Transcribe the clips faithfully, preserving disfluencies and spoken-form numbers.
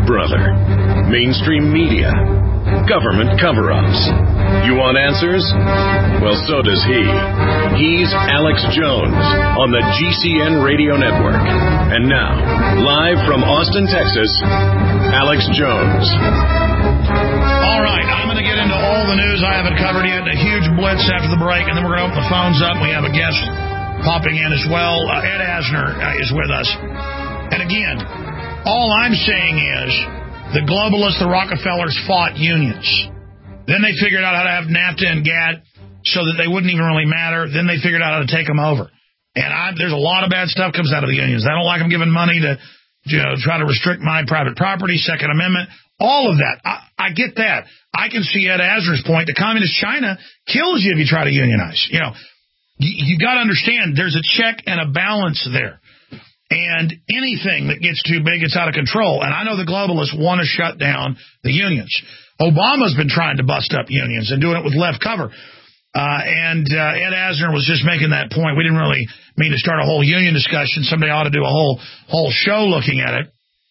brother. Mainstream media. Government cover-ups. You want answers? Well, so does he. He's Alex Jones on the G C N Radio Network. And now, live from Austin, Texas, Alex Jones. All right, I'm going to get into all the news I haven't covered yet, a huge blitz after the break, and then we're going to open the phones up. We have a guest popping in as well. Uh, Ed Asner uh, is with us. And again, all I'm saying is the globalists, the Rockefellers, fought unions. Then they figured out how to have NAFTA and GATT so that they wouldn't even really matter. Then they figured out how to take them over. And I, there's a lot of bad stuff comes out of the unions. I don't like them giving money to, you know, try to restrict my private property, Second Amendment, all of that. I, I get that. I can see Ed Asner's point. The communist China kills you if you try to unionize. You know, you, you got to understand there's a check and a balance there. And anything that gets too big, it's out of control. And I know the globalists want to shut down the unions. Obama's been trying to bust up unions and doing it with left cover. Uh, and uh, Ed Asner was just making that point. We didn't really mean to start a whole union discussion. Somebody ought to do a whole whole show looking at it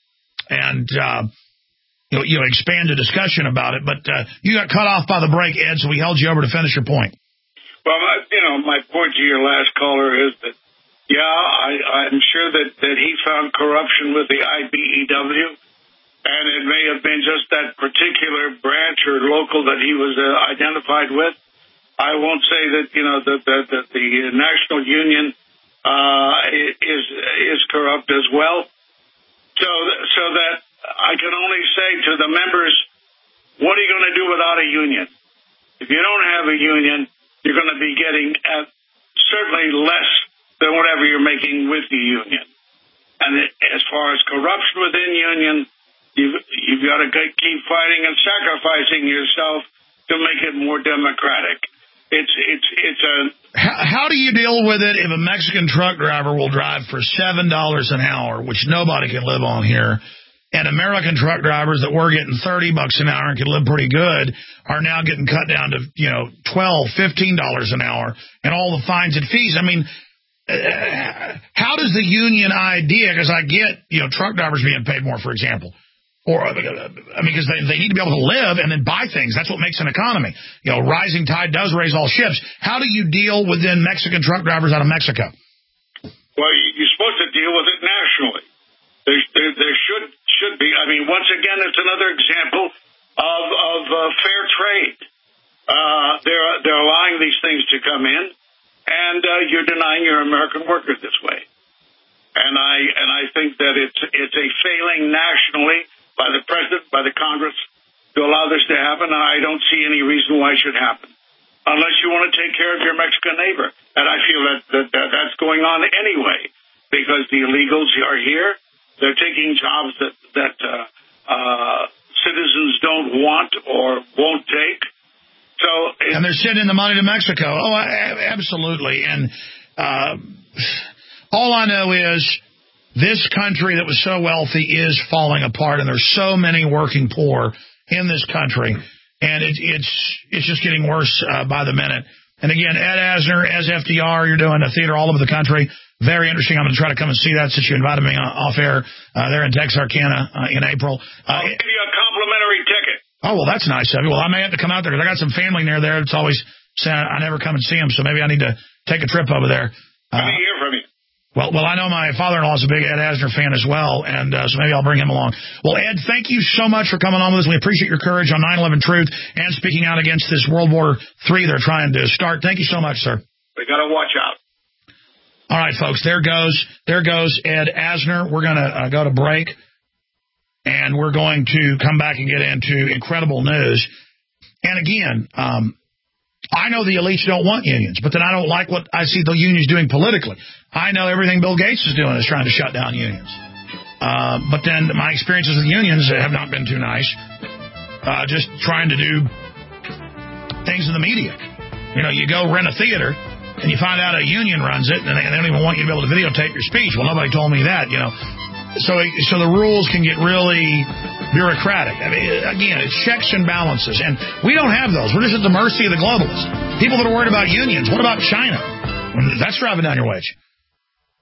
and uh, you know, you know, expand the discussion about it. But uh, you got cut off by the break, Ed, so we held you over to finish your point. Well, my, you know, my point to your last caller is that, yeah, I, I'm sure that, that he found corruption with the I B E W. And it may have been just that particular branch or local that he was uh, identified with. I won't say that, you know, that, that, that the National Union uh, is is corrupt as well. So, so that I can only say to the members, what are you going to do without a union? If you don't have a union, you're going to be getting at certainly less than whatever you're making with the union. And it, as far as corruption within union, You've, you've got to keep fighting and sacrificing yourself to make it more democratic. It's it's it's a. How, how do you deal with it if a Mexican truck driver will drive for seven dollars an hour, which nobody can live on here, and American truck drivers that were getting thirty bucks an hour and could live pretty good are now getting cut down to, you know, twelve, fifteen dollars an hour, and all the fines and fees? I mean, uh, how does the union idea? Because I get, you know, truck drivers being paid more, for example. Or, I mean, because they, they need to be able to live and then buy things. That's what makes an economy. You know, rising tide does raise all ships. How do you deal within Mexican truck drivers out of Mexico? Well, you're supposed to deal with it nationally. There, there, there should should be. I mean, once again, it's another example of of uh, fair trade. Uh, they're they're allowing these things to come in, and uh, you're denying your American worker this way. And I and I think that it's it's a failing nationally by the president, by the Congress, to allow this to happen, and I don't see any reason why it should happen, unless you want to take care of your Mexican neighbor. And I feel that, that, that that's going on anyway, because the illegals are here. They're taking jobs that, that uh, uh, citizens don't want or won't take. So, And they're sending the money to Mexico. Oh, absolutely. And uh, all I know is this country that was so wealthy is falling apart, and there's so many working poor in this country, and it, it's it's just getting worse uh, by the minute. And again, Ed Asner, as F D R, you're doing a theater all over the country. Very interesting. I'm going to try to come and see that since you invited me off air uh, there in Texarkana uh, in April. Uh, I'll give you a complimentary ticket. Oh, well, that's nice of you. Well, I may have to come out there because I got some family near there. It's always saying I never come and see them, so maybe I need to take a trip over there. Uh, Let me hear from you. Well, well, I know my father-in-law is a big Ed Asner fan as well, and uh, so maybe I'll bring him along. Well, Ed, thank you so much for coming on with us. We appreciate your courage on nine eleven Truth and speaking out against this World War Three they're trying to start. Thank you so much, sir. We got to watch out. All right, folks, there goes there goes Ed Asner. We're going to uh, go to break, and we're going to come back and get into incredible news. And again, um, I know the elites don't want unions, but then I don't like what I see the unions doing politically. I know everything Bill Gates is doing is trying to shut down unions. Uh, but then my experiences with unions have not been too nice. Uh, just trying to do things in the media. You know, you go rent a theater, and you find out a union runs it, and they don't even want you to be able to videotape your speech. Well, nobody told me that, you know. So, so the rules can get really bureaucratic. I mean, again, it's checks and balances, and we don't have those. We're just at the mercy of the globalists. People that are worried about unions. What about China? That's driving down your wage.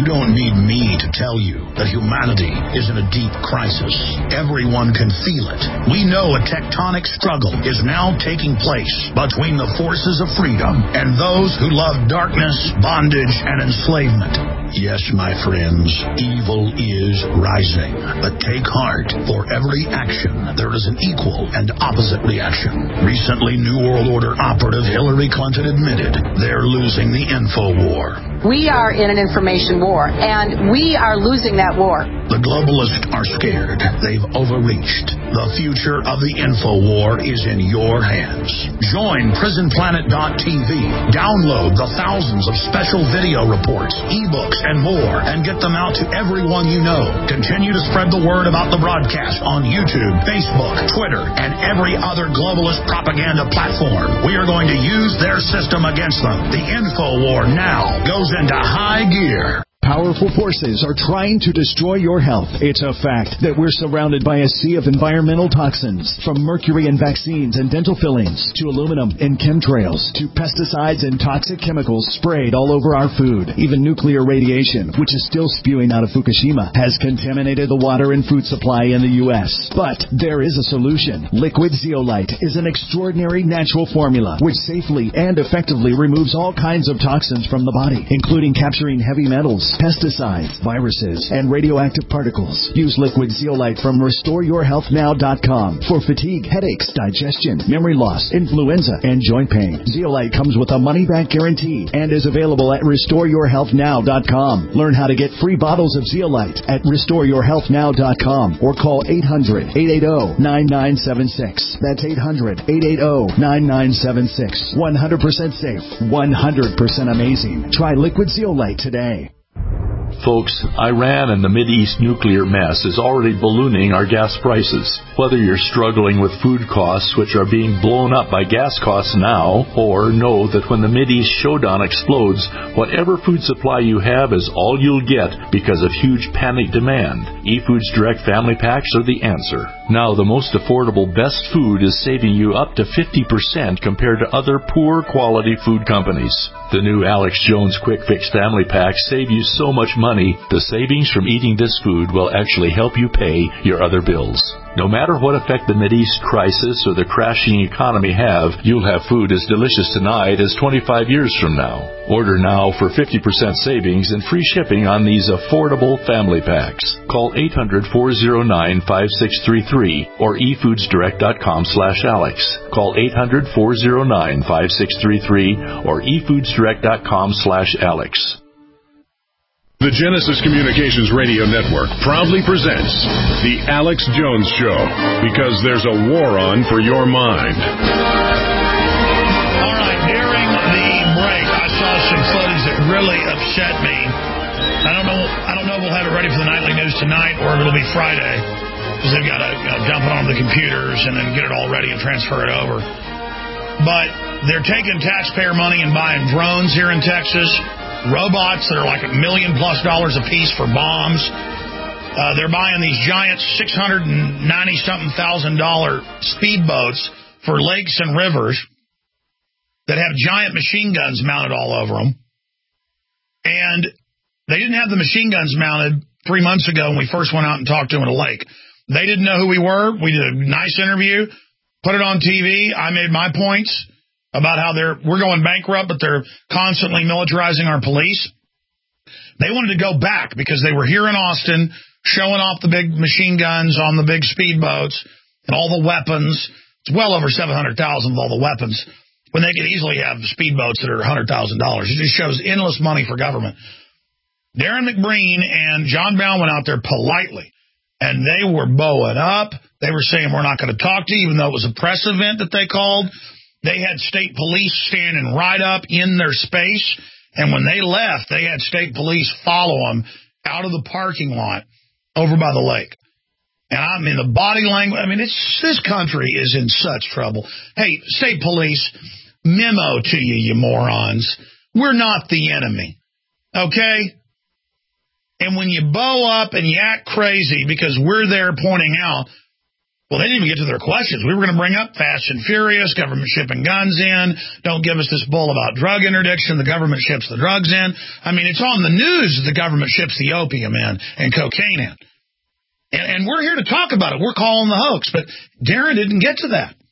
You don't need me to tell you that humanity is in a deep crisis. Everyone can feel it. We know a tectonic struggle is now taking place between the forces of freedom and those who love darkness, bondage, and enslavement. Yes, my friends, evil is rising. But take heart. For every action, there is an equal and opposite reaction. Recently, New World Order operative Hillary Clinton admitted they're losing the info war. We are in an information war, and we are losing that war. The globalists are scared. They've overreached. The future of the info war is in your hands. Join prison planet dot t v. Download the thousands of special video reports, ebooks, and more, and get them out to everyone you know. Continue to spread the word about the broadcast on YouTube, Facebook, Twitter, and every other globalist propaganda platform. We are going to use their system against them. The info war now goes into high gear. Powerful forces are trying to destroy your health. It's a fact that we're surrounded by a sea of environmental toxins, from mercury in vaccines and dental fillings, to aluminum in chemtrails, to pesticides and toxic chemicals sprayed all over our food. Even nuclear radiation, which is still spewing out of Fukushima, has contaminated the water and food supply in the U S. But there is a solution. Liquid Zeolite is an extraordinary natural formula which safely and effectively removes all kinds of toxins from the body, including capturing heavy metals, pesticides, viruses, and radioactive particles. Use Liquid Zeolite from restore your health now dot com for fatigue, headaches, digestion, memory loss, influenza, and joint pain. Zeolite comes with a money-back guarantee and is available at restore your health now dot com. Learn how to get free bottles of Zeolite at restore your health now dot com or call eight hundred, eight eight zero, nine nine seven six. That's eight hundred, eight eight zero, nine nine seven six. one hundred percent safe, one hundred percent amazing. Try Liquid Zeolite today. Folks, Iran and the Mideast nuclear mess is already ballooning our gas prices. Whether you're struggling with food costs, which are being blown up by gas costs now, or know that when the Mideast showdown explodes, whatever food supply you have is all you'll get because of huge panic demand, eFoods Direct Family Packs are the answer. Now, the most affordable best food is saving you up to fifty percent compared to other poor quality food companies. The new Alex Jones Quick Fix Family Packs save you so much money, the savings from eating this food will actually help you pay your other bills. No matter what effect the Mideast crisis or the crashing economy have, you'll have food as delicious tonight as twenty-five years from now. Order now for fifty percent savings and free shipping on these affordable family packs. Call eight hundred, four oh nine, five six three three or e foods direct dot com slash Alex. Call eight hundred, four oh nine, five six three three or e foods direct dot com slash Alex. The Genesis Communications Radio Network proudly presents The Alex Jones Show, because there's a war on for your mind. All right, during the break, I saw some footage that really upset me. I don't know I don't know if we'll have it ready for the nightly news tonight or if it'll be Friday, because they've got to you know, dump it onto the computers and then get it all ready and transfer it over. But they're taking taxpayer money and buying drones here in Texas. Robots that are like a million plus dollars a piece for bombs. Uh, they're buying these giant six hundred ninety something thousand dollar speedboats for lakes and rivers that have giant machine guns mounted all over them. And they didn't have the machine guns mounted three months ago when we first went out and talked to them at a lake. They didn't know who we were. We did a nice interview, put it on T V. I made my points about how they're we're going bankrupt, but they're constantly militarizing our police. They wanted to go back because they were here in Austin showing off the big machine guns on the big speedboats and all the weapons. It's well over seven hundred thousand dollars of all the weapons, when they could easily have speedboats that are one hundred thousand dollars. It just shows endless money for government. Darren McBreen and John Brown went out there politely, and they were bowing up. They were saying, we're not going to talk to you, even though it was a press event that they called. They had state police standing right up in their space, and when they left, they had state police follow them out of the parking lot over by the lake. And I mean, the body language, I mean, it's, this country is in such trouble. Hey, state police, memo to you, you morons. We're not the enemy, okay? And when you bow up and you act crazy because we're there pointing out Well, they didn't even get to their questions. We were going to bring up Fast and Furious, government shipping guns in. Don't give us this bull about drug interdiction. The government ships the drugs in. I mean, it's on the news that the government ships the opium in and cocaine in. And, and we're here to talk about it. We're calling the hoax. But Darren didn't get to that.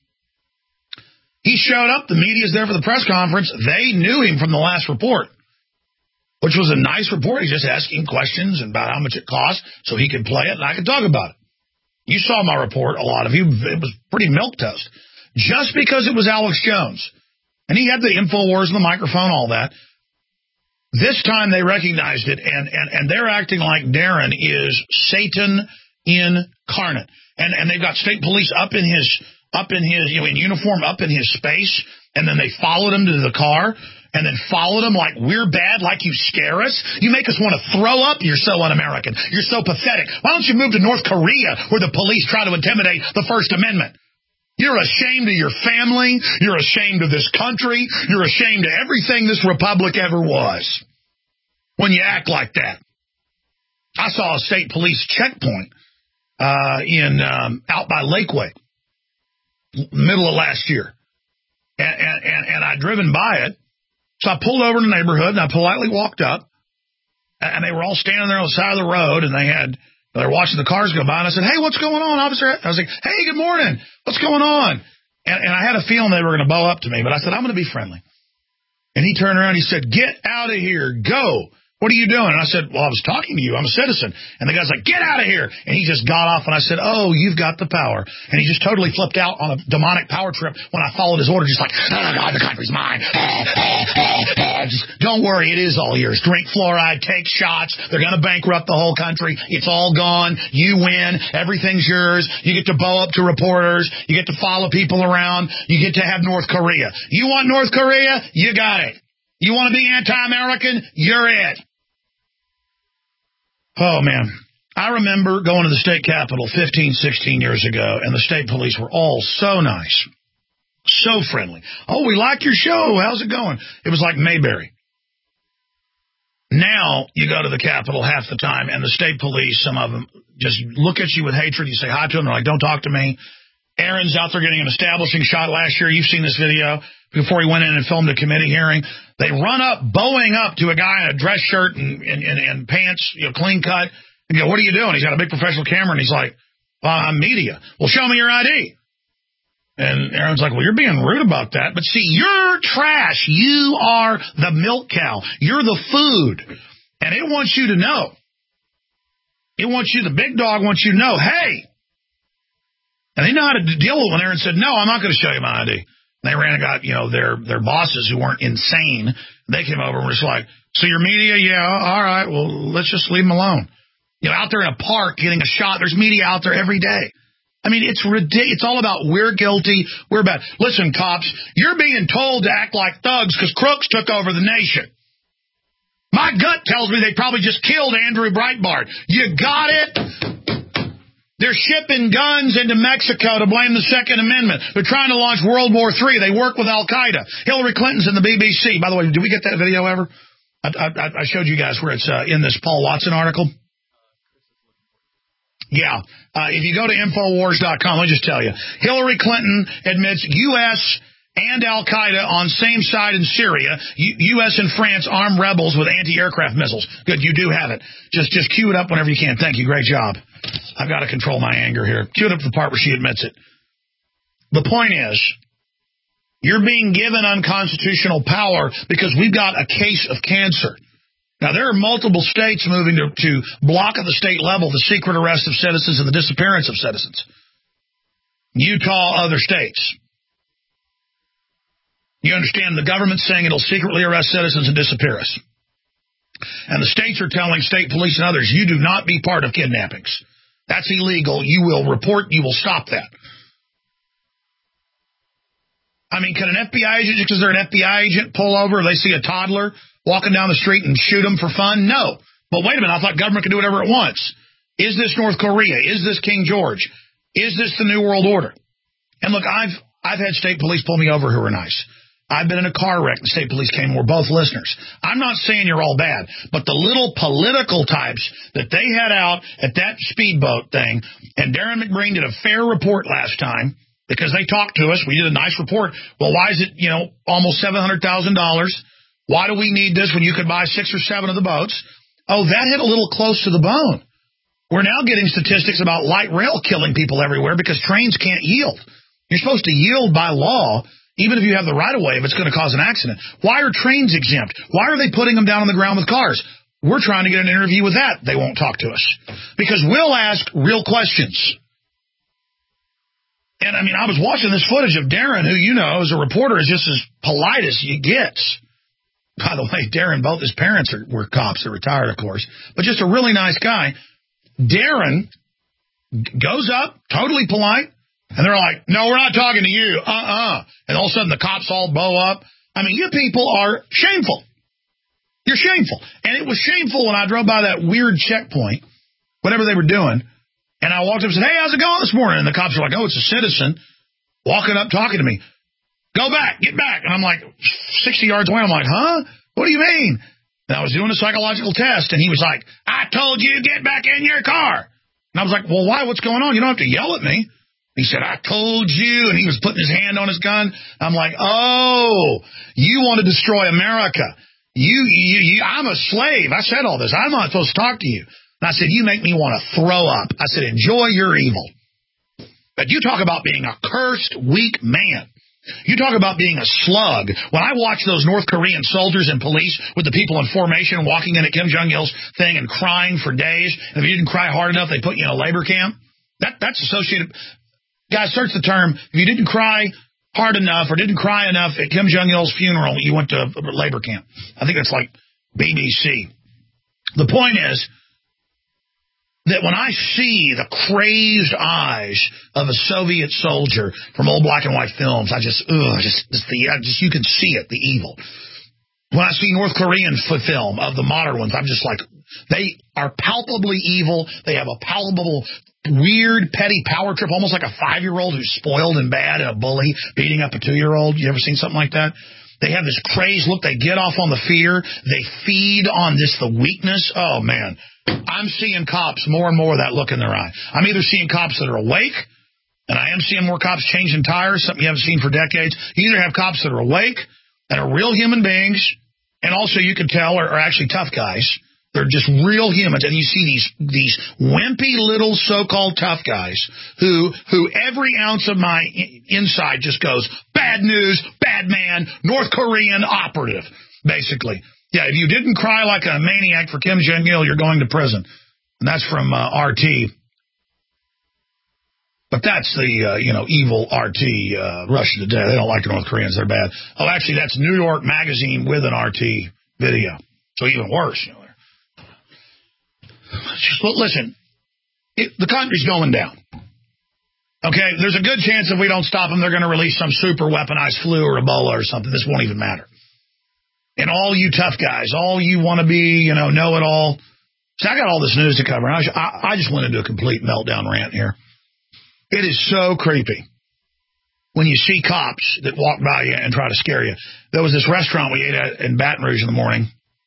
He showed up. The media's there for the press conference. They knew him from the last report, which was a nice report. He's just asking questions about how much it costs so he could play it and I could talk about it. You saw my report, a lot of you. It was pretty milquetoast. Just because it was Alex Jones. And he had the InfoWars and the microphone, all that. This time they recognized it, and, and, and they're acting like Darren is Satan incarnate. And and they've got state police up in his, up in his, you know, in uniform, up in his space, and then they followed him to the car. And then followed him like we're bad, like you scare us. You make us want to throw up. You're so un-American. You're so pathetic. Why don't you move to North Korea where the police try to intimidate the First Amendment? You're ashamed of your family. You're ashamed of this country. You're ashamed of everything this republic ever was when you act like that. I saw a state police checkpoint uh, in um, out by Lakeway, middle of last year. And, and, and, and I'd driven by it. So I pulled over in the neighborhood, and I politely walked up, and they were all standing there on the side of the road, and they had they were watching the cars go by, and I said, hey, what's going on, officer? I was like, hey, good morning. What's going on? And, and I had a feeling they were going to bow up to me, but I said, I'm going to be friendly. And he turned around, he said, get out of here, go. What are you doing? And I said, well, I was talking to you. I'm a citizen. And the guy's like, get out of here. And he just got off, and I said, oh, you've got the power. And he just totally flipped out on a demonic power trip when I followed his order, just like, oh, God, the country's mine. Just, don't worry, it is all yours. Drink fluoride, take shots. They're going to bankrupt the whole country. It's all gone. You win. Everything's yours. You get to bow up to reporters. You get to follow people around. You get to have North Korea. You want North Korea? You got it. You want to be anti-American? You're it. Oh, man. I remember going to the state capitol fifteen, sixteen years ago, and the state police were all so nice, so friendly. Oh, we like your show. How's it going? It was like Mayberry. Now you go to the Capitol half the time, and the state police, some of them, just look at you with hatred. You say hi to them. They're like, don't talk to me. Aaron's out there getting an establishing shot last year. You've seen this video before he went in and filmed a committee hearing. They run up, bowing up to a guy in a dress shirt and, and, and, and pants, you know, clean cut. And you go, what are you doing? He's got a big professional camera, and he's like, well, I'm media. Well, show me your I D. And Aaron's like, well, you're being rude about that. But see, you're trash. You are the milk cow. You're the food. And it wants you to know. It wants you, the big dog wants you to know, hey. And they know how to deal with it when Aaron said, no, I'm not going to show you my I D. They ran and got, you know, their, their bosses who weren't insane. They came over and were just like, so your media? Yeah, all right, well, let's just leave them alone. You know, out there in a park getting a shot, there's media out there every day. I mean, it's ridiculous. It's all about we're guilty, we're bad. Listen, cops, you're being told to act like thugs because crooks took over the nation. My gut tells me they probably just killed Andrew Breitbart. You got it? They're shipping guns into Mexico to blame the Second Amendment. They're trying to launch World War Three. They work with Al-Qaeda. Hillary Clinton's in the B B C. By the way, did we get that video ever? I, I, I showed you guys where it's uh, in this Paul Watson article. Yeah. Uh, if you go to Infowars dot com, let me just tell you. Hillary Clinton admits U S and Al-Qaeda on same side in Syria. U S and France arm rebels with anti-aircraft missiles. Good, you do have it. Just just cue it up whenever you can. Thank you. Great job. I've got to control my anger here. Cue it up to the part where she admits it. The point is, you're being given unconstitutional power because we've got a case of cancer. Now, there are multiple states moving to, to block at the state level the secret arrest of citizens and the disappearance of citizens. Utah, other states. You understand the government's saying it'll secretly arrest citizens and disappear us. And the states are telling state police and others, you do not be part of kidnappings. That's illegal. You will report, you will stop that. I mean, can an F B I agent, because they're an F B I agent, pull over if they see a toddler walking down the street and shoot them for fun? No. But wait a minute, I thought government could do whatever it wants. Is this North Korea? Is this King George? Is this the New World Order? And look, I've I've had state police pull me over who are nice. I've been in a car wreck. The state police came. We're both listeners. I'm not saying you're all bad, but the little political types that they had out at that speedboat thing, and Darren McBreen did a fair report last time because they talked to us. We did a nice report. Well, why is it, you know, almost seven hundred thousand dollars? Why do we need this when you could buy six or seven of the boats? Oh, that hit a little close to the bone. We're now getting statistics about light rail killing people everywhere because trains can't yield. You're supposed to yield by law. Even if you have the right-of-way, if it's going to cause an accident. Why are trains exempt? Why are they putting them down on the ground with cars? We're trying to get an interview with that. They won't talk to us. Because we'll ask real questions. And, I mean, I was watching this footage of Darren, who, you know, as a reporter, is just as polite as he gets. By the way, Darren, both his parents are, were cops. They're retired, of course. But just a really nice guy. Darren goes up, totally polite. And they're like, no, we're not talking to you. Uh-uh. And all of a sudden the cops all bow up. I mean, you people are shameful. You're shameful. And it was shameful when I drove by that weird checkpoint, whatever they were doing. And I walked up and said, hey, how's it going this morning? And the cops are like, oh, it's a citizen walking up talking to me. Go back, get back. And I'm like sixty yards away. I'm like, huh? What do you mean? And I was doing a psychological test. And he was like, I told you, get back in your car. And I was like, well, why? What's going on? You don't have to yell at me. He said, I told you, and he was putting his hand on his gun. I'm like, oh, you want to destroy America. You, you, you, I'm a slave. I said all this. I'm not supposed to talk to you. And I said, you make me want to throw up. I said, enjoy your evil. But you talk about being a cursed, weak man. You talk about being a slug. When I watch those North Korean soldiers and police with the people in formation walking in at Kim Jong-il's thing and crying for days, and if you didn't cry hard enough, they put you in a labor camp. That, that's associated... Guys, search the term. If you didn't cry hard enough or didn't cry enough at Kim Jong-il's funeral, you went to a labor camp. I think it's like B B C. The point is that when I see the crazed eyes of a Soviet soldier from old black and white films, I just, ugh, just, just the, I just, you can see it, the evil. When I see North Korean film of the modern ones, I'm just like, they are palpably evil. They have a palpable, weird, petty power trip, almost like a five-year-old who's spoiled and bad and a bully beating up a two-year-old. You ever seen something like that? They have this crazed look. They get off on the fear. They feed on this, the weakness. Oh, man. I'm seeing cops more and more of that look in their eye. I'm either seeing cops that are awake, and I am seeing more cops changing tires, something you haven't seen for decades. You either have cops that are awake and are real human beings, and also you can tell are, are actually tough guys. They're just real humans, and you see these these wimpy little so-called tough guys who who every ounce of my inside just goes, bad news, bad man, North Korean operative, basically. Yeah, if you didn't cry like a maniac for Kim Jong-il, you're going to prison. And that's from uh, R T. But that's the, uh, you know, evil R T, uh, Russia Today. They don't like the North Koreans. They're bad. Oh, actually, that's New York Magazine with an R T video. So even worse, you know. But listen, it, the country's going down. Okay, there's a good chance if we don't stop them, they're going to release some super weaponized flu or Ebola or something. This won't even matter. And all you tough guys, all you want to be, you know, know-it-all. See, I got all this news to cover. I, I, I just went into a complete meltdown rant here. It is so creepy when you see cops that walk by you and try to scare you. There was this restaurant we ate at in Baton Rouge in the morning.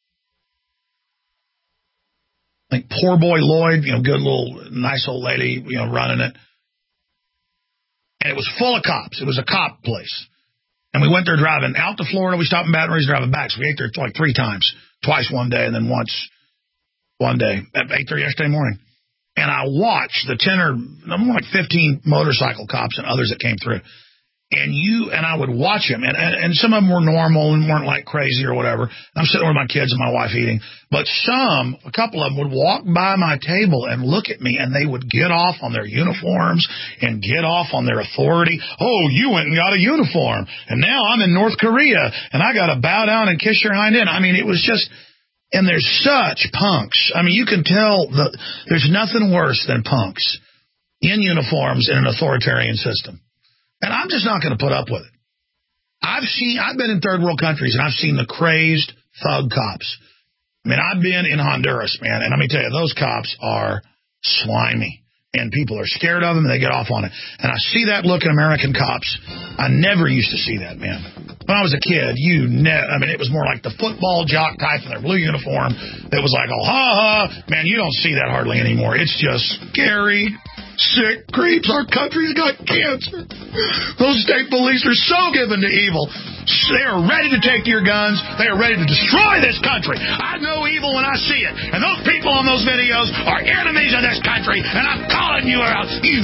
Like Poor Boy Lloyd, you know, good little, nice old lady, you know, running it. And it was full of cops. It was a cop place. And we went there driving out to Florida. We stopped in Baton Rouge driving back. So we ate there like three times. Twice one day and then once one day. At eight thirty yesterday morning. And I watched the ten or like fifteen motorcycle cops and others that came through. And you and I would watch them, and, and, and some of them were normal and weren't like crazy or whatever. I'm sitting with my kids and my wife eating. But some, a couple of them would walk by my table and look at me, and they would get off on their uniforms and get off on their authority. Oh, you went and got a uniform, and now I'm in North Korea, and I got to bow down and kiss your hind end. I mean, it was just, and there's such punks. I mean, you can tell the, there's nothing worse than punks in uniforms in an authoritarian system. And I'm just not going to put up with it. I've seen, I've been in third world countries, and I've seen the crazed thug cops. I mean, I've been in Honduras, man, and let me tell you, those cops are slimy. and people are scared of them, and they get off on it. And I see that look in American cops. I never used to see that, man. When I was a kid, you ne- I mean, it was more like the football jock type in their blue uniform that was like, oh, ha, ha. Man, you don't see that hardly anymore. It's just scary, sick creeps. Our country's got cancer. Those state police are so given to evil. They are ready to take your guns. They are ready to destroy this country. I know evil when I see it. And those people on those videos are enemies of this country. And I'm calling you out, you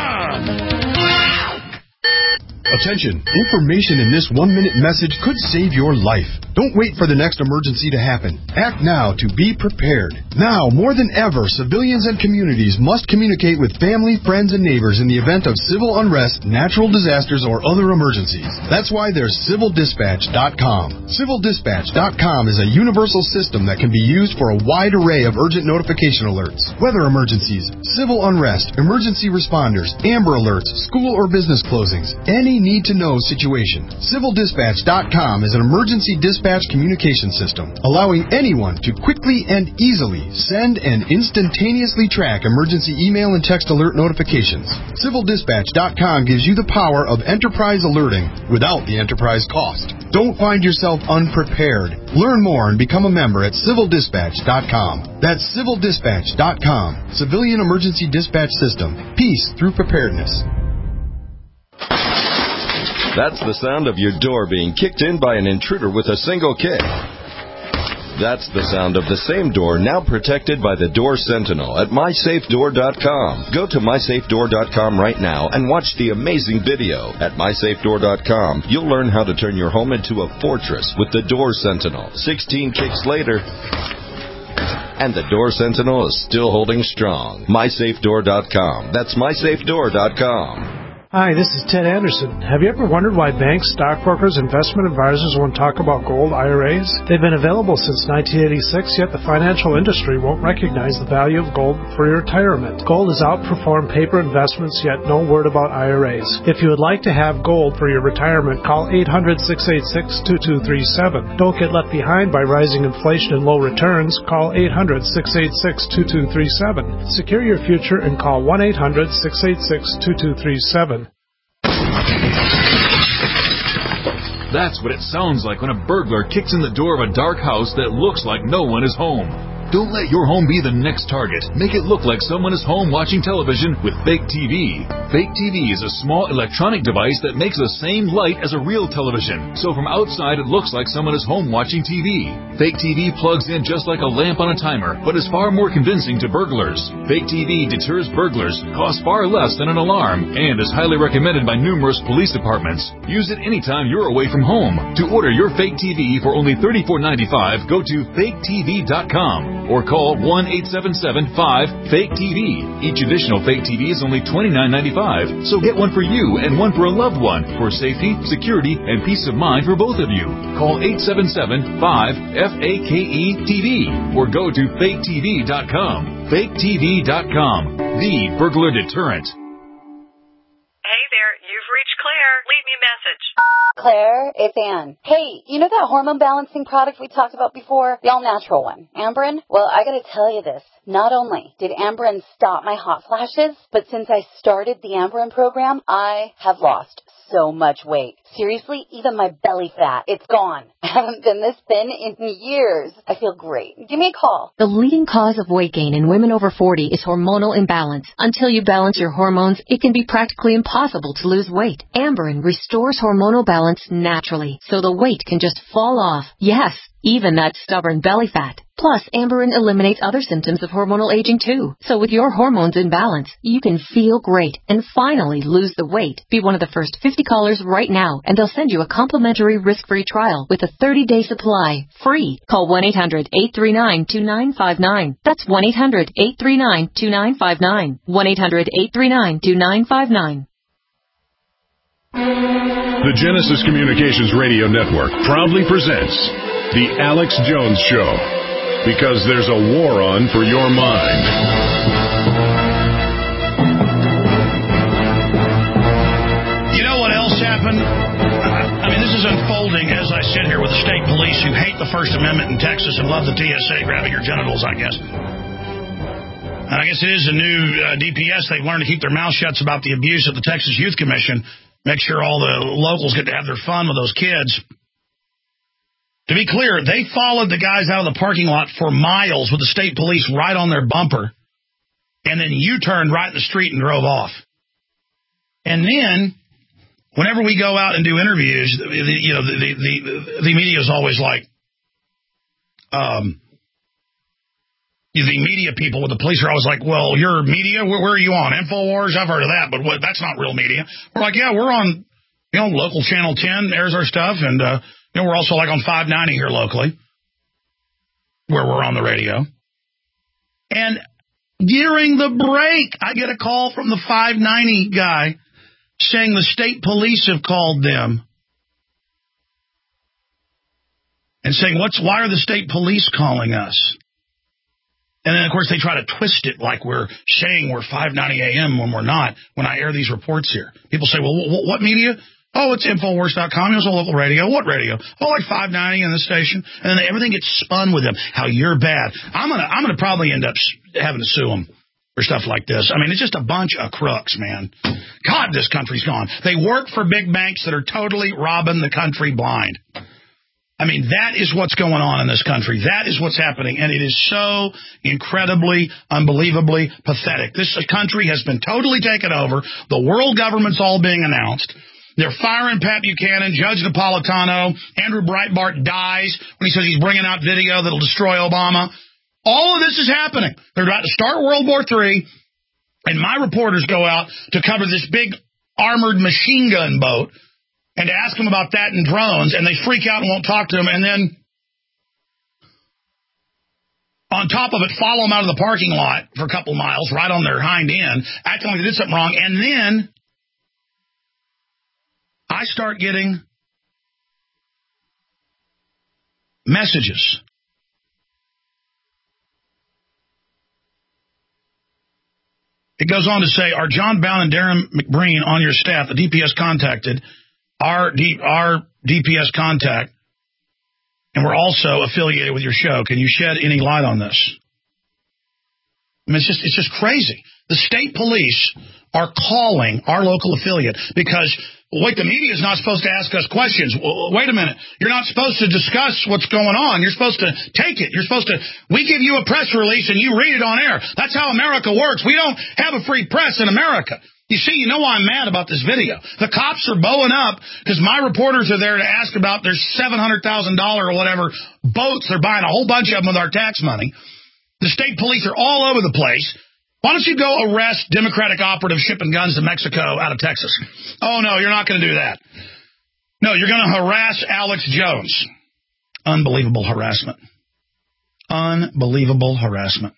scum. Attention, information in this one-minute message could save your life. Don't wait for the next emergency to happen. Act now to be prepared. Now, more than ever, civilians and communities must communicate with family, friends, and neighbors in the event of civil unrest, natural disasters, or other emergencies. That's why there's Civil Dispatch dot com. Civil Dispatch dot com is a universal system that can be used for a wide array of urgent notification alerts, weather emergencies, civil unrest, emergency responders, Amber Alerts, school or business closings, any need-to-know situation. Civil Dispatch dot com is an emergency dispatch communication system, allowing anyone to quickly and easily send and instantaneously track emergency email and text alert notifications. Civil Dispatch dot com gives you the power of enterprise alerting without the enterprise cost. Don't find yourself unprepared. Learn more and become a member at Civil Dispatch dot com. That's Civil Dispatch dot com. Civilian Emergency Dispatch System. Peace through preparedness. That's the sound of your door being kicked in by an intruder with a single kick. That's the sound of the same door now protected by the Door Sentinel at my safe door dot com. Go to my safe door dot com right now and watch the amazing video. At my safe door dot com, you'll learn how to turn your home into a fortress with the Door Sentinel. sixteen kicks later, and the Door Sentinel is still holding strong. my safe door dot com. That's my safe door dot com. Hi, this is Ted Anderson. Have you ever wondered why banks, stockbrokers, investment advisors won't talk about gold I R As? They've been available since nineteen eighty-six, yet the financial industry won't recognize the value of gold for your retirement. Gold has outperformed paper investments, yet no word about I R As. If you would like to have gold for your retirement, call eight hundred, six eight six, two two three seven. Don't get left behind by rising inflation and low returns. Call eight hundred, six eight six, two two three seven. Secure your future and call one eight hundred, six eight six, two two three seven. That's what it sounds like when a burglar kicks in the door of a dark house that looks like no one is home. Don't let your home be the next target. Make it look like someone is home watching television with Fake T V. Fake T V is a small electronic device that makes the same light as a real television. So from outside, it looks like someone is home watching T V. Fake T V plugs in just like a lamp on a timer, but is far more convincing to burglars. Fake T V deters burglars, costs far less than an alarm, and is highly recommended by numerous police departments. Use it anytime you're away from home. To order your Fake T V for only thirty-four ninety-five, go to fake T V dot com. Or call one eight seven seven, five, fake T V. Each additional Fake T V is only twenty-nine ninety-five. So get one for you and one for a loved one for safety, security, and peace of mind for both of you. Call eight seven seven, five, F A K E T V or go to fake T V dot com. fake T V dot com, the burglar deterrent. Hey there, you've reached Claire. Leave me a message. Claire, it's Ann. Hey, you know that hormone balancing product we talked about before? The all-natural one, Amberen? Well, I gotta tell you this. Not only did Amberen stop my hot flashes, but since I started the Amberen program, I have lost so much weight. Seriously, even my belly fat, it's gone. I haven't been this thin in years. I feel great. Give me a call. The leading cause of weight gain in women over forty is hormonal imbalance. Until you balance your hormones, it can be practically impossible to lose weight. Amberen restores hormonal balance naturally, so the weight can just fall off. Yes, even that stubborn belly fat. Plus, Amberen eliminates other symptoms of hormonal aging too. So with your hormones in balance, you can feel great and finally lose the weight. Be one of the first fifty callers right now, and they'll send you a complimentary risk-free trial with a thirty-day supply, free. Call one eight hundred, eight three nine, two nine five nine. That's one eight hundred, eight three nine, two nine five nine. one eight hundred, eight three nine, two nine five nine. The Genesis Communications Radio Network proudly presents The Alex Jones Show, because there's a war on for your mind. You know what else happened? I mean, this is unfolding as I sit here with the state police who hate the First Amendment in Texas and love the T S A grabbing your genitals, I guess. And I guess it is a new uh, D P S. They've learned to keep their mouth shut about the abuse at the Texas Youth Commission. Make sure all the locals get to have their fun with those kids. To be clear, they followed the guys out of the parking lot for miles with the state police right on their bumper, and then U-turned right in the street and drove off. And then, whenever we go out and do interviews, the, you know, the, the, the, the media is always like, um, the media people with the police are always like, well, you're media? Where, where are you on? InfoWars? I've heard of that, but what, that's not real media. We're like, yeah, we're on, you know, local Channel ten, airs our stuff, and, uh, you know, we're also like on five ninety here locally, where we're on the radio. And during the break, I get a call from the five ninety guy saying the state police have called them and saying, "What's why are the state police calling us?" And then, of course, they try to twist it like we're saying we're five ninety A M when we're not, when I air these reports here. People say, well, what media? Oh, it's Infowars dot com. It was a local radio. What radio? Oh, like five ninety in the station. And then everything gets spun with them. How you're bad. I'm going to I'm gonna probably end up having to sue them for stuff like this. I mean, it's just a bunch of crooks, man. God, this country's gone. They work for big banks that are totally robbing the country blind. I mean, that is what's going on in this country. That is what's happening, and it is so incredibly, unbelievably pathetic. This country has been totally taken over. The world government's all being announced. They're firing Pat Buchanan, Judge Napolitano. Andrew Breitbart dies when he says he's bringing out video that'll destroy Obama. All of this is happening. They're about to start World War Three, and my reporters go out to cover this big armored machine gun boat and to ask them about that and drones, and they freak out and won't talk to them, and then on top of it, follow them out of the parking lot for a couple miles, right on their hind end, acting like they did something wrong, and then I start getting messages. It goes on to say, are John Bound and Darren McBreen on your staff? The D P S contacted our, D, our D P S contact, and we're also affiliated with your show. Can you shed any light on this? I mean, it's just, it's just crazy. The state police are calling our local affiliate because, well, wait, the media is not supposed to ask us questions. Well, wait a minute. You're not supposed to discuss what's going on. You're supposed to take it. You're supposed to, we give you a press release and you read it on air. That's how America works. We don't have a free press in America. You see, you know why I'm mad about this video. The cops are bowing up because my reporters are there to ask about their seven hundred thousand dollars or whatever boats. They're buying a whole bunch of them with our tax money. The state police are all over the place. Why don't you go arrest Democratic operatives shipping guns to Mexico out of Texas? Oh, no, you're not going to do that. No, you're going to harass Alex Jones. Unbelievable harassment. Unbelievable harassment.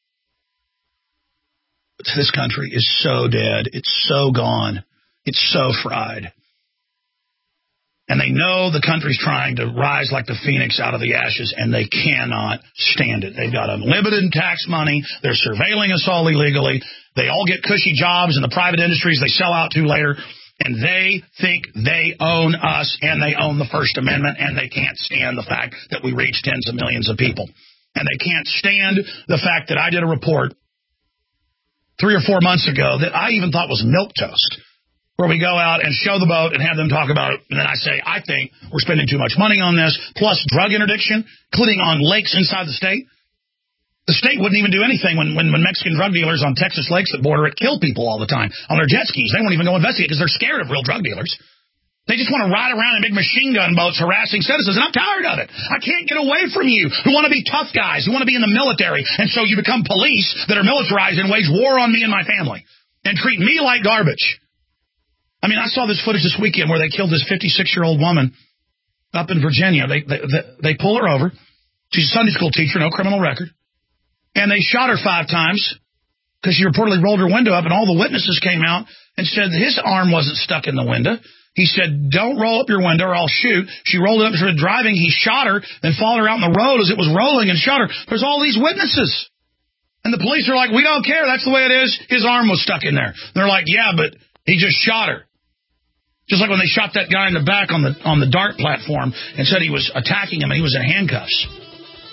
This country is so dead. It's so gone. It's so fried. And they know the country's trying to rise like the phoenix out of the ashes, and they cannot stand it. They've got unlimited tax money. They're surveilling us all illegally. They all get cushy jobs in the private industries they sell out to later, and they think they own us, and they own the First Amendment, and they can't stand the fact that we reach tens of millions of people. And they can't stand the fact that I did a report three or four months ago that I even thought was milquetoast, where we go out and show the boat and have them talk about it. And then I say, I think we're spending too much money on this, plus drug interdiction, including on lakes inside the state. The state wouldn't even do anything when, when, when Mexican drug dealers on Texas lakes that border it kill people all the time on their jet skis. They won't even go investigate because they're scared of real drug dealers. They just want to ride around in big machine gun boats harassing citizens, and I'm tired of it. I can't get away from you who want to be tough guys, who want to be in the military, and so you become police that are militarized and wage war on me and my family and treat me like garbage. I mean, I saw this footage this weekend where they killed this fifty-six-year-old woman up in Virginia. They, they, they, they pull her over. She's a Sunday school teacher, no criminal record. And they shot her five times because she reportedly rolled her window up, and all the witnesses came out and said his arm wasn't stuck in the window. He said, don't roll up your window or I'll shoot. She rolled it up, started driving. He shot her, then followed her out in the road as it was rolling and shot her. There's all these witnesses. And the police are like, we don't care. That's the way it is. His arm was stuck in there. They're like, yeah, but he just shot her. Just like when they shot that guy in the back on the on the DART platform and said he was attacking him and he was in handcuffs.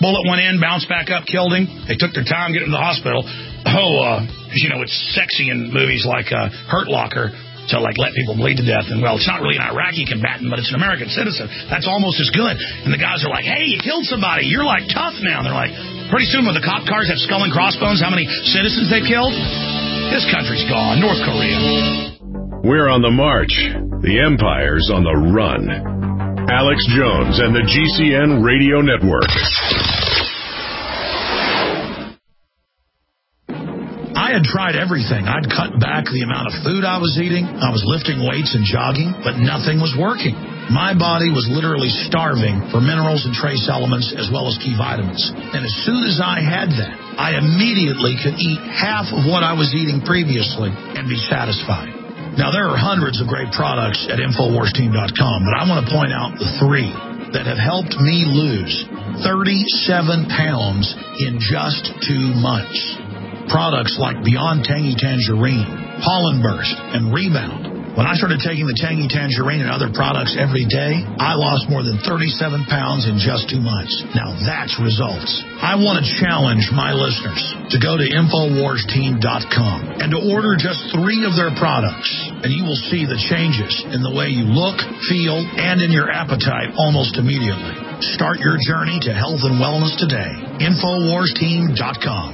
Bullet went in, bounced back up, killed him. They took their time getting him to the hospital. Oh, uh, you know, it's sexy in movies like uh, Hurt Locker to, like, let people bleed to death. And, well, it's not really an Iraqi combatant, but it's an American citizen. That's almost as good. And the guys are like, hey, you killed somebody. You're, like, tough now. And they're like, pretty soon when the cop cars have skull and crossbones, how many citizens they've killed? This country's gone. North Korea. We're on the march. The empire's on the run. Alex Jones and the G C N Radio Network. I had tried everything. I'd cut back the amount of food I was eating. I was lifting weights and jogging, but nothing was working. My body was literally starving for minerals and trace elements as well as key vitamins. And as soon as I had that, I immediately could eat half of what I was eating previously and be satisfied. Now, there are hundreds of great products at Infowars Team dot com, but I want to point out the three that have helped me lose thirty-seven pounds in just two months. Products like Beyond Tangy Tangerine, Pollen Burst, and Rebound. When I started taking the Tangy Tangerine and other products every day, I lost more than thirty-seven pounds in just two months. Now that's results. I want to challenge my listeners to go to Infowars Team dot com and to order just three of their products, and you will see the changes in the way you look, feel, and in your appetite almost immediately. Start your journey to health and wellness today. Infowars Team dot com.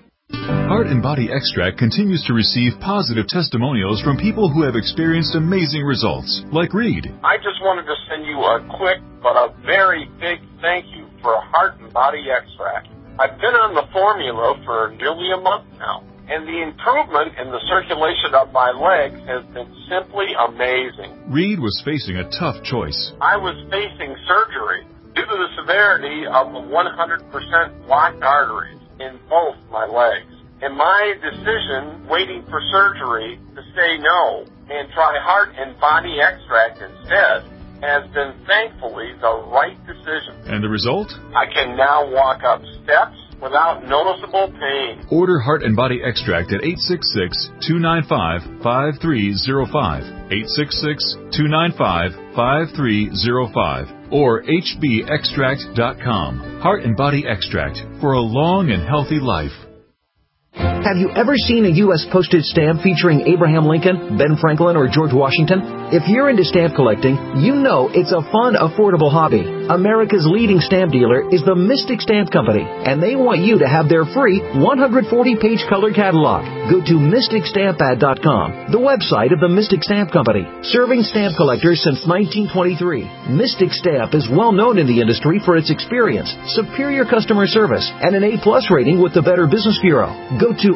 Heart and Body Extract continues to receive positive testimonials from people who have experienced amazing results, like Reed. I just wanted to send you a quick but a very big thank you for Heart and Body Extract. I've been on the formula for nearly a month now, and the improvement in the circulation of my legs has been simply amazing. Reed was facing a tough choice. I was facing surgery due to the severity of the one hundred percent blocked arteries in both my legs. And my decision, waiting for surgery, to say no and try Heart and Body Extract instead, has been thankfully the right decision. And the result? I can now walk up steps without noticeable pain. Order Heart and Body Extract at eight six six, two nine five, five three zero five, eight six six, two nine five, five three zero five, or H B extract dot com. Heart and Body Extract for a long and healthy life. Have you ever seen a U S postage stamp featuring Abraham Lincoln, Ben Franklin, or George Washington? If you're into stamp collecting, you know it's a fun, affordable hobby. America's leading stamp dealer is the Mystic Stamp Company, and they want you to have their free one hundred forty page color catalog. Go to mystic stamp ad dot com, the website of the Mystic Stamp Company, serving stamp collectors since nineteen twenty-three. Mystic Stamp is well known in the industry for its experience, superior customer service, and an A plus rating with the Better Business Bureau. Go to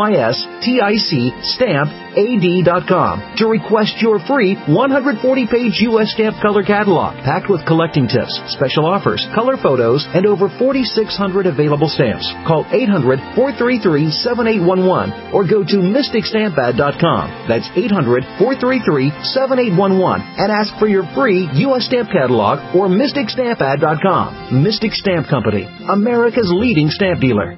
mystic stamp ad dot com to request your free one hundred forty page U S stamp color catalog, packed with collecting tips, special offers, color photos, and over forty-six hundred available stamps. Call eight hundred, four three three, seven eight one one or go to mystic stamp ad dot com. That's eight hundred, four three three, seven eight one one and ask for your free U S stamp catalog or mystic stamp ad dot com. Mystic Stamp Company, America's leading stamp dealer.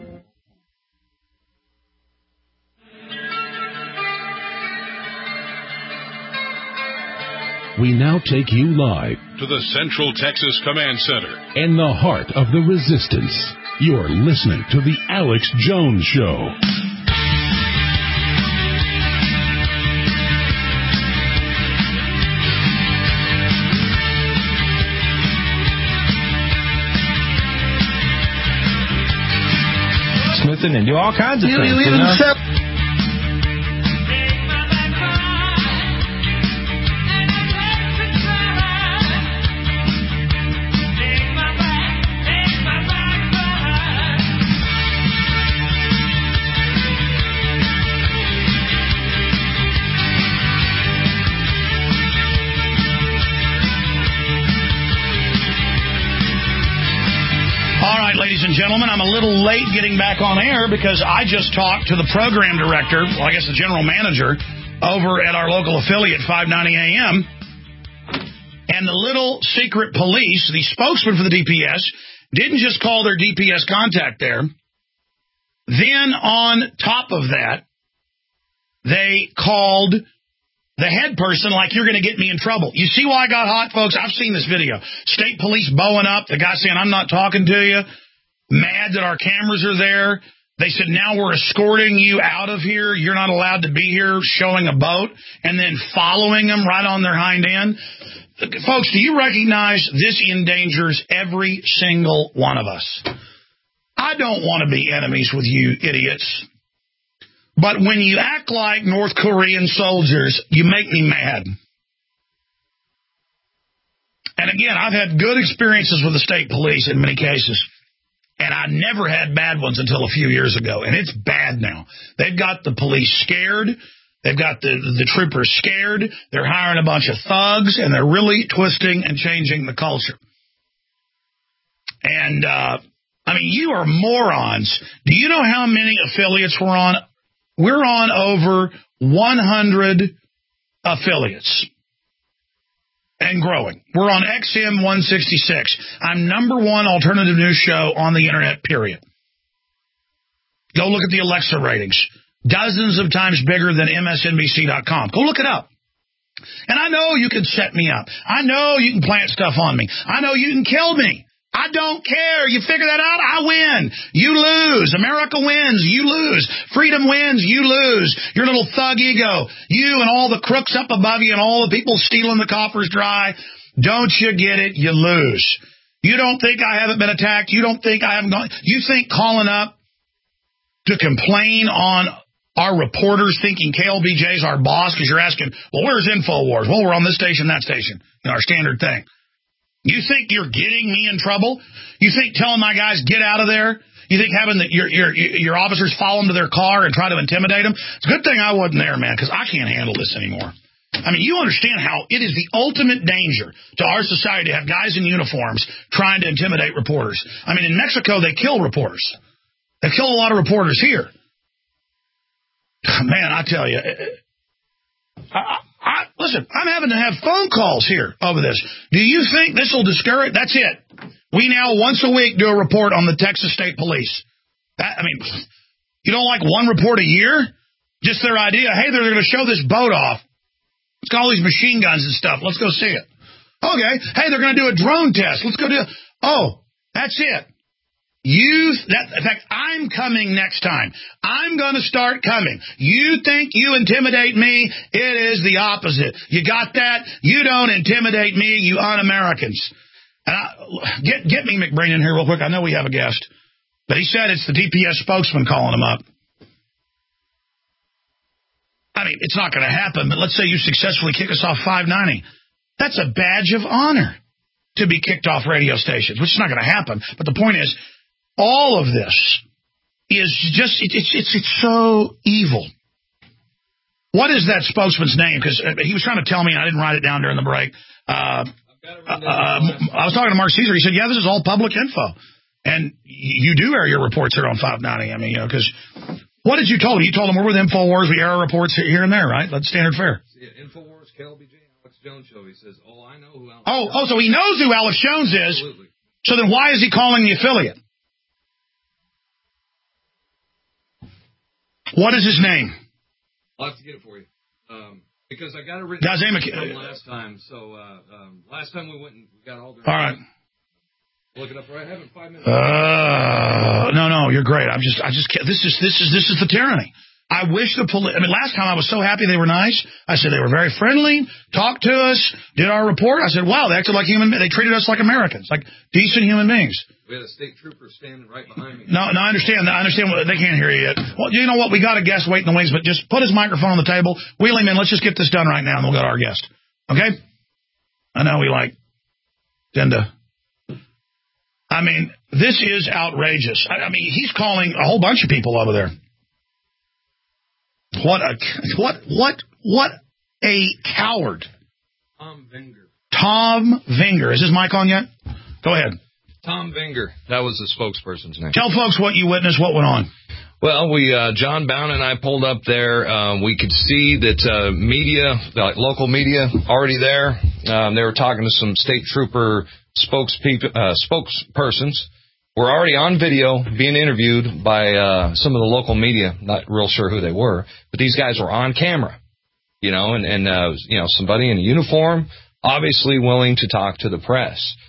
We now take you live to the Central Texas Command Center in the heart of the resistance. You're listening to The Alex Jones Show. Smithing and do all kinds of you, things. You, you know? Sep- Ladies and gentlemen, I'm a little late getting back on air because I just talked to the program director, well, I guess the general manager, over at our local affiliate, five ninety A M, and the little secret police, the spokesman for the D P S, didn't just call their D P S contact there. Then on top of that, they called the head person like, you're going to get me in trouble. You see why I got hot, folks? I've seen this video. State police bowing up, the guy saying, I'm not talking to you. mad that our cameras are there. They said, now we're escorting you out of here. You're not allowed to be here, showing a boat, and then following them right on their hind end. Folks, do you recognize this endangers every single one of us? I don't want to be enemies with you idiots. But when you act like North Korean soldiers, you make me mad. And again, I've had good experiences with the state police in many cases. And I never had bad ones until a few years ago. And it's bad now. They've got the police scared. They've got the, the troopers scared. They're hiring a bunch of thugs. And they're really twisting and changing the culture. And, uh, I mean, you are morons. Do you know how many affiliates we're on? We're on over one hundred affiliates. And growing. We're on X M one sixty-six. I'm number one alternative news show on the internet, period. Go look at the Alexa ratings. Dozens of times bigger than M S N B C dot com. Go look it up. And I know you can set me up. I know you can plant stuff on me. I know you can kill me. I don't care. You figure that out, I win. You lose. America wins. You lose. Freedom wins. You lose. Your little thug ego. You and all the crooks up above you and all the people stealing the coffers dry. Don't you get it? You lose. You don't think I haven't been attacked. You don't think I haven't gone. You think calling up to complain on our reporters thinking K L B J's our boss because you're asking, well, where's InfoWars? Well, we're on this station, that station. You know, our standard thing. You think you're getting me in trouble? You think telling my guys, get out of there? You think having the, your, your, your officers follow them to their car and try to intimidate them? It's a good thing I wasn't there, man, because I can't handle this anymore. I mean, you understand how it is the ultimate danger to our society to have guys in uniforms trying to intimidate reporters. I mean, in Mexico, they kill reporters. They kill a lot of reporters here. Man, I tell you, I, I, listen, I'm having to have phone calls here over this. Do you think this will discourage? That's it. We now once a week do a report on the Texas State Police. That, I mean, you don't like one report a year? Just their idea. Hey, they're going to show this boat off. It's got all these machine guns and stuff. Let's go see it. Okay. Hey, they're going to do a drone test. Let's go do it. Oh, that's it. You, that, in fact, I'm coming next time. I'm going to start coming. You think you intimidate me? It is the opposite. You got that? You don't intimidate me, you un-Americans. And I, get get me McBreen in here real quick. I know we have a guest, but he said it's the D P S spokesman calling him up. I mean, it's not going to happen, but let's say you successfully kick us off five ninety. That's a badge of honor to be kicked off radio stations, which is not going to happen. But the point is, all of this is just, it, it's, it's it's so evil. What is that spokesman's name? Because he was trying to tell me, and I didn't write it down during the break. Uh, uh, uh, I was talking to Mark Caesar. He said, yeah, this is all public info. And you do air your reports here on five ninety. I mean, you know, because what did you tell him? You told him we're with InfoWars. We air our reports here and there, right? That's standard fare. Yeah, InfoWars, K L B J, Alex Jones Show. He says, oh, I know who Alex Oh, Jones oh, so he knows who Alex Jones is. Absolutely. So then why is he calling the affiliate? What is his name? I'll have to get it for you. Um, because I got it written Guy's name from last time. So uh, um, last time we went and we got all the... All right. Look it up right. I have it in five minutes. Uh, no, no, you're great. I'm just, I just can't. This is, this is, this is the tyranny. I wish the police, I mean, last time I was so happy they were nice. I said they were very friendly, talked to us, did our report. I said, wow, they acted like human, they treated us like Americans, like decent human beings. We had a state trooper standing right behind me. No, no, I understand. I understand. What, they can't hear you yet. Well, you know what? We got a guest waiting in the wings, but just put his microphone on the table. Wheel him in. Let's just get this done right now, and we'll go to our guest. Okay? I know we like tend to. I mean, this is outrageous. I, I mean, he's calling a whole bunch of people over there. What a what what what a coward. Tom Vinger. Tom Vinger. Is his mic on yet? Go ahead. Tom Vinger. That was the spokesperson's name. Tell folks what you witnessed, what went on. Well, we uh, John Bound and I pulled up there. Uh, we could see that uh, media, like local media, already there. Um, they were talking to some state trooper spokespeople, uh, spokespersons. We're already on video being interviewed by uh, some of the local media. Not real sure who they were, but these guys were on camera. You know, and, and uh, you know, somebody in a uniform, obviously willing to talk to the press.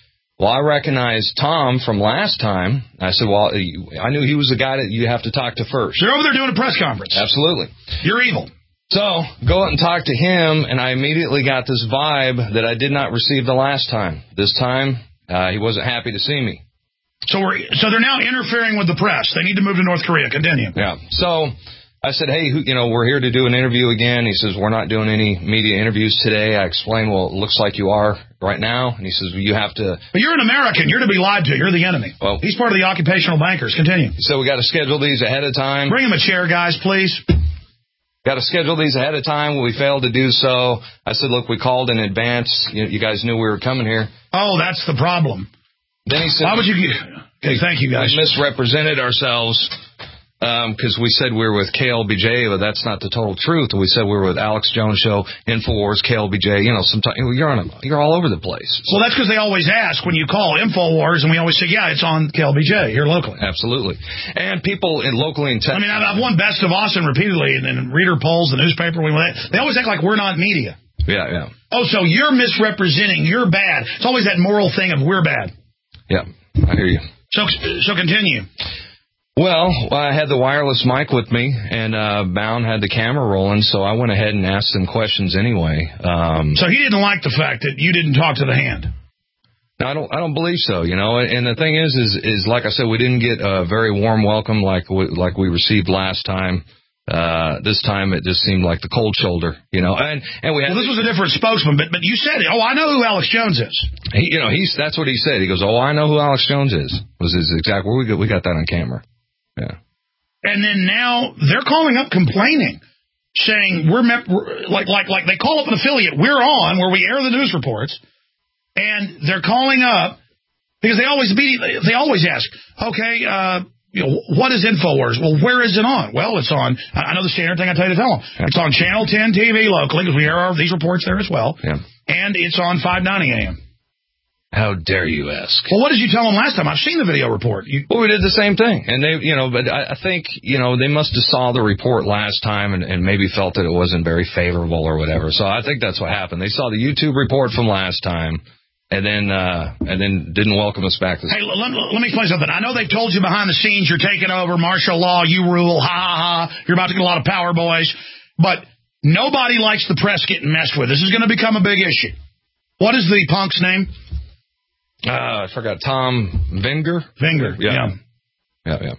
Well, I recognized Tom from last time. I said, well, I knew he was the guy that you have to talk to first. You're over there doing a press conference. Absolutely. You're evil. So, go out and talk to him, and I immediately got this vibe that I did not receive the last time. This time, uh, he wasn't happy to see me. So we're so they're now interfering with the press. They need to move to North Korea. Continue. Yeah. So I said, hey, who, you know, we're here to do an interview again. He says, we're not doing any media interviews today. I explained, well, it looks like you are right now. And he says, well, you have to. But you're an American. You're to be lied to. You're the enemy. Well, he's part of the occupational bankers. Continue. So we got to schedule these ahead of time. Bring him a chair, guys, please. Got to schedule these ahead of time. We failed to do so. I said, look, we called in advance. You, you guys knew we were coming here. Oh, that's the problem. Then he said, why would you? Okay, thank you, guys. We misrepresented ourselves because um, we said we were with K L B J, but that's not the total truth. We said we were with Alex Jones Show, InfoWars, K L B J. You know, sometimes you're on a, you're all over the place. Well, that's because they always ask when you call InfoWars, and we always say, yeah, it's on K L B J here locally. Absolutely. And people in locally in Texas. I mean, I've won Best of Austin repeatedly, and, and reader polls, the newspaper. We they always act like we're not media. Yeah, yeah. Oh, so you're misrepresenting. You're bad. It's always that moral thing of we're bad. Yeah, I hear you. So, so continue. Well, I had the wireless mic with me, and uh, Bound had the camera rolling, so I went ahead and asked them questions anyway. Um, so he didn't like the fact that you didn't talk to the hand. No, I don't. I don't believe so. You know, and the thing is, is, is like I said, we didn't get a very warm welcome like we, like we received last time. Uh, this time it just seemed like the cold shoulder, you know, and, and we had. Well, this was a different spokesman, but, but you said it. Oh, I know who Alex Jones is. He, you know, he's, that's what he said. He goes, oh, I know who Alex Jones is, was his exact word. We got, we got that on camera. Yeah. And then now they're calling up complaining, saying we're, me- we're like, like, like they call up an affiliate. We're on where we air the news reports, and they're calling up because they always be, they always ask, okay, uh, you know, what is InfoWars? Well, where is it on? Well, it's on, I know the standard thing I tell you to tell them. It's on Channel ten T V locally, because we air our, these reports there as well. Yeah. And it's on five ninety A M. How dare you ask? Well, what did you tell them last time? I've seen the video report. You... Well, we did the same thing. And they, you know, but I, I think, you know, they must have saw the report last time and, and maybe felt that it wasn't very favorable or whatever. So I think that's what happened. They saw the YouTube report from last time. And then, uh, and then didn't welcome us back. This hey, let, let me explain something. I know they've told you behind the scenes you're taking over, martial law, you rule, ha ha ha. You're about to get a lot of power, boys. But nobody likes the press getting messed with. This is going to become a big issue. What is the punk's name? Uh, I forgot. Tom Vinger. Vinger. Yeah. Yeah. Yeah. yeah.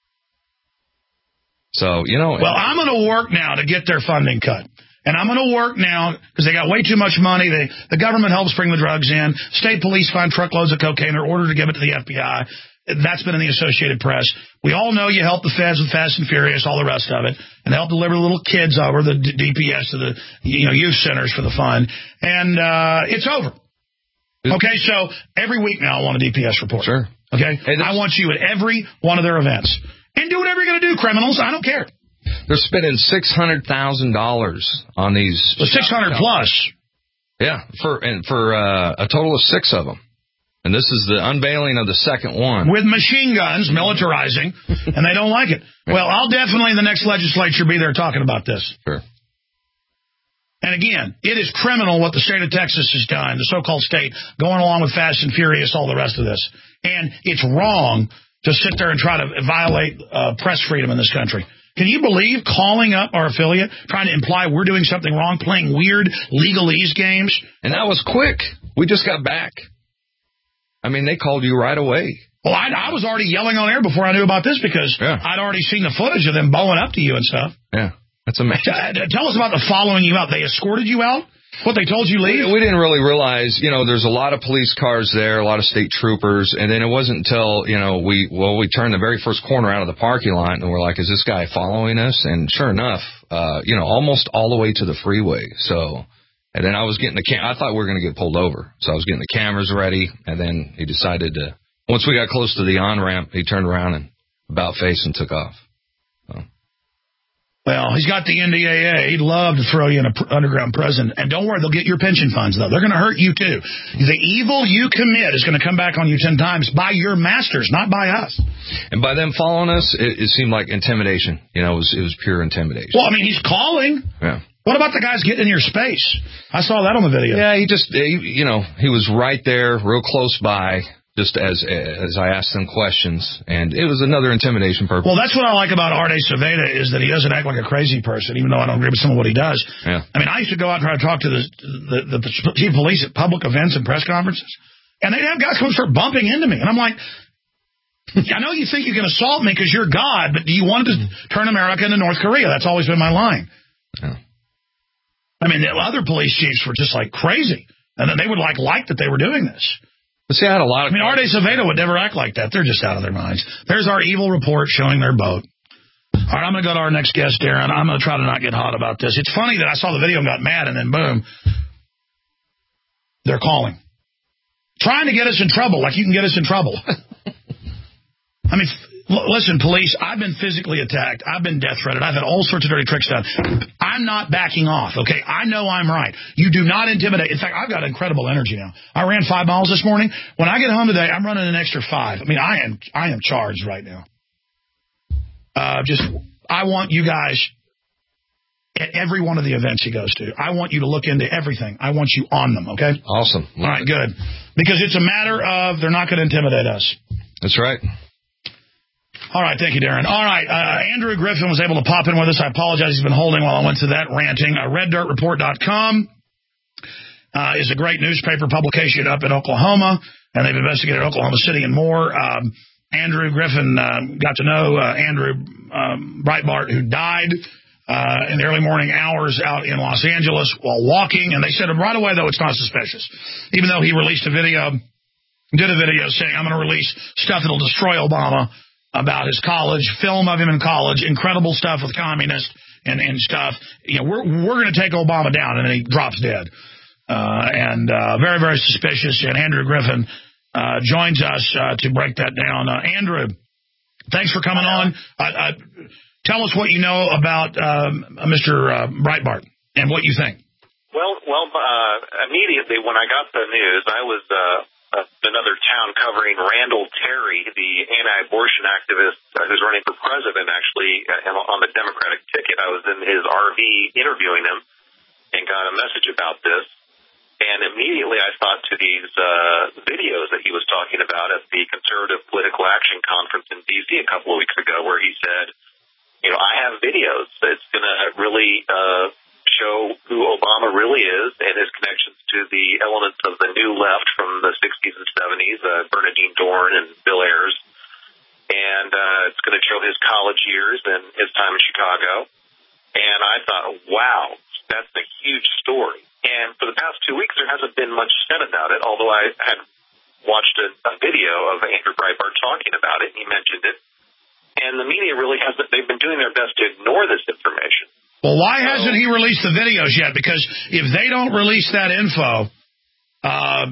So you know. Well, I'm going to work now to get their funding cut. And I'm going to work now because they got way too much money. They, the government helps bring the drugs in. State police find truckloads of cocaine. They're ordered to give it to the F B I. That's been in the Associated Press. We all know you help the feds with Fast and Furious, all the rest of it, and help deliver the little kids over, the D P S to the you know youth centers for the fun. And uh, it's over. Okay, so every week now I want a D P S report. Sure. Okay? Hey, I want you at every one of their events. And do whatever you're going to do, criminals. I don't care. They're spending six hundred thousand dollars on these. Well, six hundred plus. Yeah, for and for uh, a total of six of them. And this is the unveiling of the second one. With machine guns, militarizing, and they don't like it. Well, I'll definitely in the next legislature be there talking about this. Sure. And again, it is criminal what the state of Texas has done, the so-called state, going along with Fast and Furious, all the rest of this. And it's wrong to sit there and try to violate uh, press freedom in this country. Can you believe calling up our affiliate, trying to imply we're doing something wrong, playing weird legalese games? And that was quick. We just got back. I mean, they called you right away. Well, I, I was already yelling on air before I knew about this because yeah. I'd already seen the footage of them bowing up to you and stuff. Yeah, that's amazing. Tell us about the following you out. They escorted you out? What, they told you leave? We, we didn't really realize, you know, there's a lot of police cars there, a lot of state troopers, and then it wasn't until, you know, we, well, we turned the very first corner out of the parking lot, and we're like, is this guy following us? And sure enough, uh, you know, almost all the way to the freeway, so, and then I was getting the cam- I thought we were going to get pulled over, so I was getting the cameras ready, and then he decided to, once we got close to the on-ramp, he turned around and about face and took off. So. Well, he's got the N D A A. He'd love to throw you in an pr- underground prison. And don't worry, they'll get your pension funds, though. They're going to hurt you, too. The evil you commit is going to come back on you ten times by your masters, not by us. And by them following us, it, it seemed like intimidation. You know, it was, it was pure intimidation. Well, I mean, he's calling. Yeah. What about the guys getting in your space? I saw that on the video. Yeah, he just, he, you know, he was right there, real close by, just as as I asked him questions, and it was another intimidation purpose. Well, that's what I like about Arte Saveda is that he doesn't act like a crazy person, even though I don't agree with some of what he does. Yeah. I mean, I used to go out and try to talk to the, the, the chief of police at public events and press conferences, and they'd have guys come and start bumping into me, and I'm like, I know you think you can assault me because you're God, but do you want to turn America into North Korea? That's always been my line. Yeah. I mean, the other police chiefs were just like crazy, and then they would like like that they were doing this. But see, I had a lot of. I mean, Arte Saveda would never act like that. They're just out of their minds. There's our evil report showing their boat. All right, I'm going to go to our next guest, Darren. I'm going to try to not get hot about this. It's funny that I saw the video and got mad, and then boom, they're calling, trying to get us in trouble, like you can get us in trouble. I mean. Listen, police, I've been physically attacked. I've been death threatened. I've had all sorts of dirty tricks done. I'm not backing off, okay? I know I'm right. You do not intimidate. In fact, I've got incredible energy now. I ran five miles this morning. When I get home today, I'm running an extra five. I mean, I am I am charged right now. Uh, just, I want you guys at every one of the events he goes to. I want you to look into everything. I want you on them, okay? Awesome. All right, good. Because it's a matter of they're not going to intimidate us. That's right. All right, thank you, Darren. All right, uh, Andrew Griffin was able to pop in with us. I apologize, he's been holding while I went to that ranting. Uh, red dirt report dot com uh, is a great newspaper publication up in Oklahoma, and they've investigated Oklahoma City and more. Um, Andrew Griffin uh, got to know uh, Andrew um, Breitbart, who died uh, in the early morning hours out in Los Angeles while walking, and they said right away, though, it's not suspicious, even though he released a video, did a video saying, I'm going to release stuff that'll destroy Obama, about his college, film of him in college, incredible stuff with communists and, and stuff. You know, we're we're going to take Obama down, and then he drops dead. Uh, and uh, very, very suspicious. And Andrew Griffin uh, joins us uh, to break that down. Uh, Andrew, thanks for coming on. Uh, uh, tell us what you know about um, Mister Uh, Breitbart and what you think. Well, well, uh, immediately when I got the news, I was uh, Uh, another town covering Randall Terry, the anti-abortion activist uh, who's running for president, actually, uh, on the Democratic ticket. I was in his R V interviewing him and got a message about this. And immediately I thought to these uh, videos that he was talking about at the Conservative Political Action Conference in D C a couple of weeks ago, where he said, you know, I have videos that's going to really uh, show who Obama really is and his connections to the elements of the new left from the sixties and seventies, uh, Bernadine Dorn and Bill Ayers. And uh, it's going to show his college years and his time in Chicago. And I thought, wow, that's a huge story. And for the past two weeks, there hasn't been much said about it, although I had watched a, a video of Andrew Breitbart talking about it, and he mentioned it. And the media really hasn't, they've been doing their best to ignore this information. Well, why hasn't he released the videos yet? Because if they don't release that info, uh,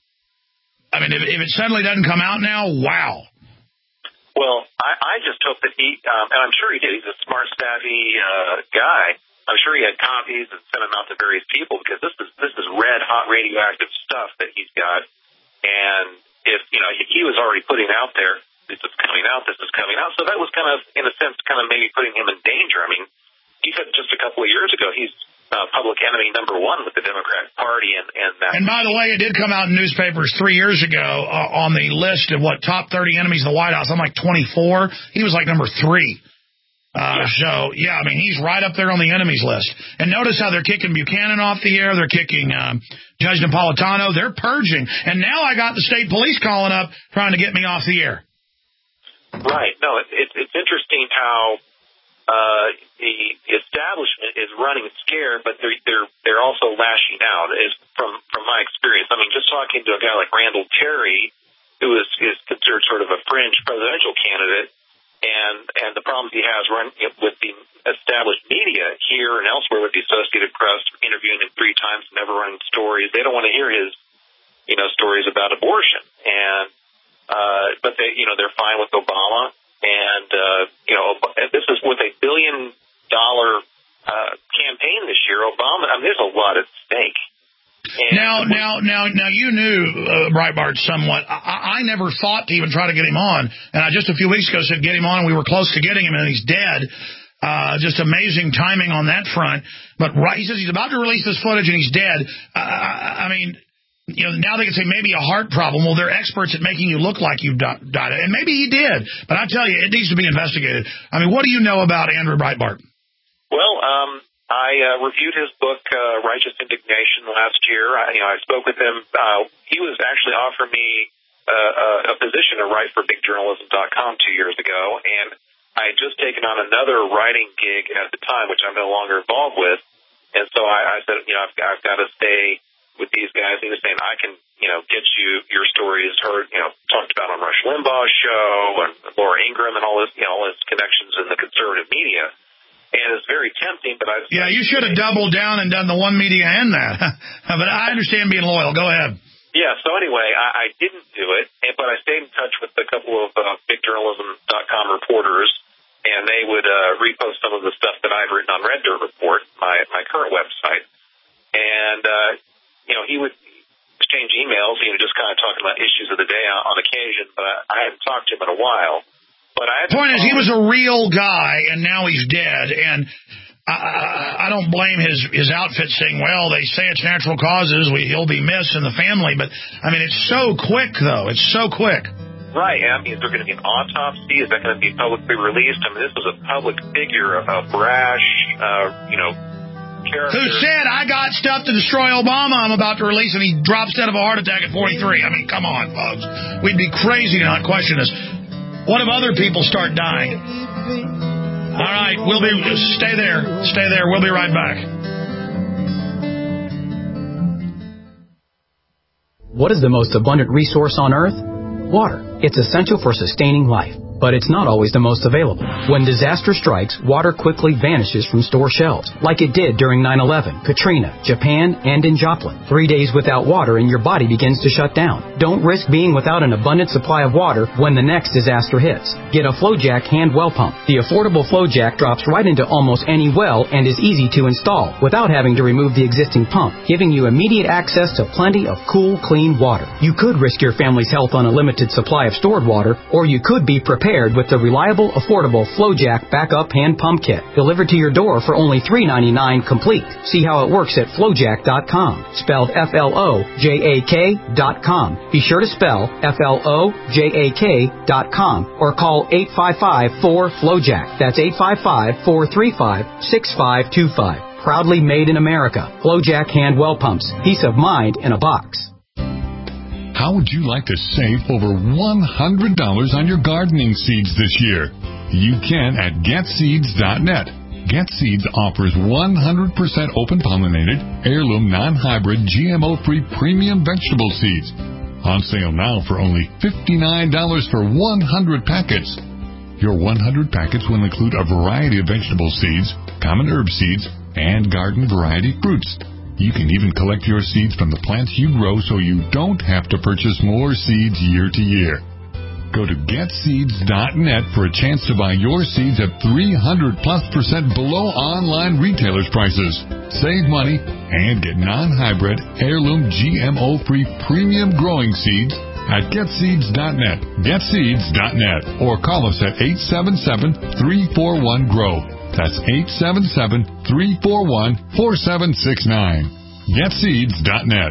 I mean, if, if it suddenly doesn't come out now, wow. Well, I, I just hope that he, um, and I'm sure he did, he's a smart, savvy uh, guy. I'm sure he had copies and sent them out to various people, because this is this is red hot radioactive stuff that he's got. And if, you know, he, he was already putting out there, this is coming out, this is coming out. So that was kind of, in a sense, kind of maybe putting him in danger. I mean, he said just a couple of years ago he's uh, public enemy number one with the Democratic Party. And, and, that and by the way, it did come out in newspapers three years ago uh, on the list of, what, top thirty enemies of the White House. I'm like twenty-four. He was like number three. Uh, yeah. So, yeah, I mean, he's right up there on the enemies list. And notice how they're kicking Buchanan off the air. They're kicking um, Judge Napolitano. They're purging. And now I got the state police calling up trying to get me off the air. Right. No, it, it, it's interesting how Uh, the, the establishment is running scared, but they're they're they're also lashing out. Is from from my experience. I mean, just talking to a guy like Randall Terry, who is is considered sort of a fringe presidential candidate, and and the problems he has run with the established media here and elsewhere, with the Associated Press interviewing him three times, never running stories. They don't want to hear his, you know, stories about abortion, and uh, but they, you know, they're fine with Obama. And, uh, you know, this is with a billion dollar uh, campaign this year. Obama, I mean, there's a lot at stake. And now, now, now, now, you knew uh, Breitbart somewhat. I, I never thought to even try to get him on. And I just a few weeks ago said get him on, and we were close to getting him, and he's dead. Uh, just amazing timing on that front. But right, he says he's about to release this footage and he's dead. Uh, I mean, you know, now they can say maybe a heart problem. Well, they're experts at making you look like you've died. And maybe he did. But I tell you, it needs to be investigated. I mean, what do you know about Andrew Breitbart? Well, um, I uh, reviewed his book, uh, Righteous Indignation, last year. I, you know, I spoke with him. Uh, he was actually offering me uh, a position to write for big journalism dot com two years ago, and I had just taken on another writing gig at the time, which I'm no longer involved with. And so I, I said, you know, I've, I've got to stay with these guys. He was saying, I can, you know, get you your stories heard, you know, talked about on Rush Limbaugh's show and Laura Ingraham and all this, you know, all his connections in the conservative media. And it's very tempting, but I... Yeah, you should have doubled down and done the one media and that. But I understand being loyal. Go ahead. Yeah, so anyway, I, I didn't do it, but I stayed in touch with a couple of uh, big journalism dot com reporters, and they would uh, repost some of the stuff that I've written on Red Dirt Report, my my current website. And, uh, you know, he would exchange emails, you know, just kind of talking about issues of the day on, on occasion, but I, I hadn't talked to him in a while. But I Point is, he was a real guy, and now he's dead, and I, I don't blame his, his outfit saying, well, they say it's natural causes, we, he'll be missed in the family, but, I mean, it's so quick, though. It's so quick. Right. I mean, is there going to be an autopsy? Is that going to be publicly released? I mean, this was a public figure, a brash, uh, you know, character. Who said, I got stuff to destroy Obama I'm about to release, and he drops dead of a heart attack at forty-three. I mean, come on, folks. We'd be crazy to not question this. What if other people start dying? All right, we'll be, stay there. Stay there. We'll be right back. What is the most abundant resource on Earth? Water. It's essential for sustaining life, but it's not always the most available. When disaster strikes, water quickly vanishes from store shelves, like it did during nine eleven, Katrina, Japan, and in Joplin. Three days without water and your body begins to shut down. Don't risk being without an abundant supply of water when the next disaster hits. Get a FlowJack hand well pump. The affordable FlowJack drops right into almost any well and is easy to install without having to remove the existing pump, giving you immediate access to plenty of cool, clean water. You could risk your family's health on a limited supply of stored water, or you could be prepared with the reliable, affordable FlowJack Backup Hand Pump Kit, delivered to your door for only three ninety-nine complete. See how it works at flowjack dot com, spelled F L O J A K dot com. Be sure to spell F L O J A K dot com or call eight five five, four, FlowJack. That's eight five five, four three five, six five two five. Proudly made in America. FlowJack Hand Well Pumps. Peace of mind in a box. How would you like to save over one hundred dollars on your gardening seeds this year? You can at get seeds dot net. GetSeeds offers one hundred percent open-pollinated, heirloom, non-hybrid, G M O-free premium vegetable seeds. On sale now for only fifty-nine dollars for one hundred packets. Your one hundred packets will include a variety of vegetable seeds, common herb seeds, and garden variety fruits. You can even collect your seeds from the plants you grow so you don't have to purchase more seeds year to year. Go to get seeds dot net for a chance to buy your seeds at three hundred plus percent below online retailers' prices. Save money and get non-hybrid, heirloom, G M O-free premium growing seeds at get seeds dot net. get seeds dot net or call us at eight seven seven, three four one, G R O W. That's eight seven seven, three four one, four seven six nine. get seeds dot net.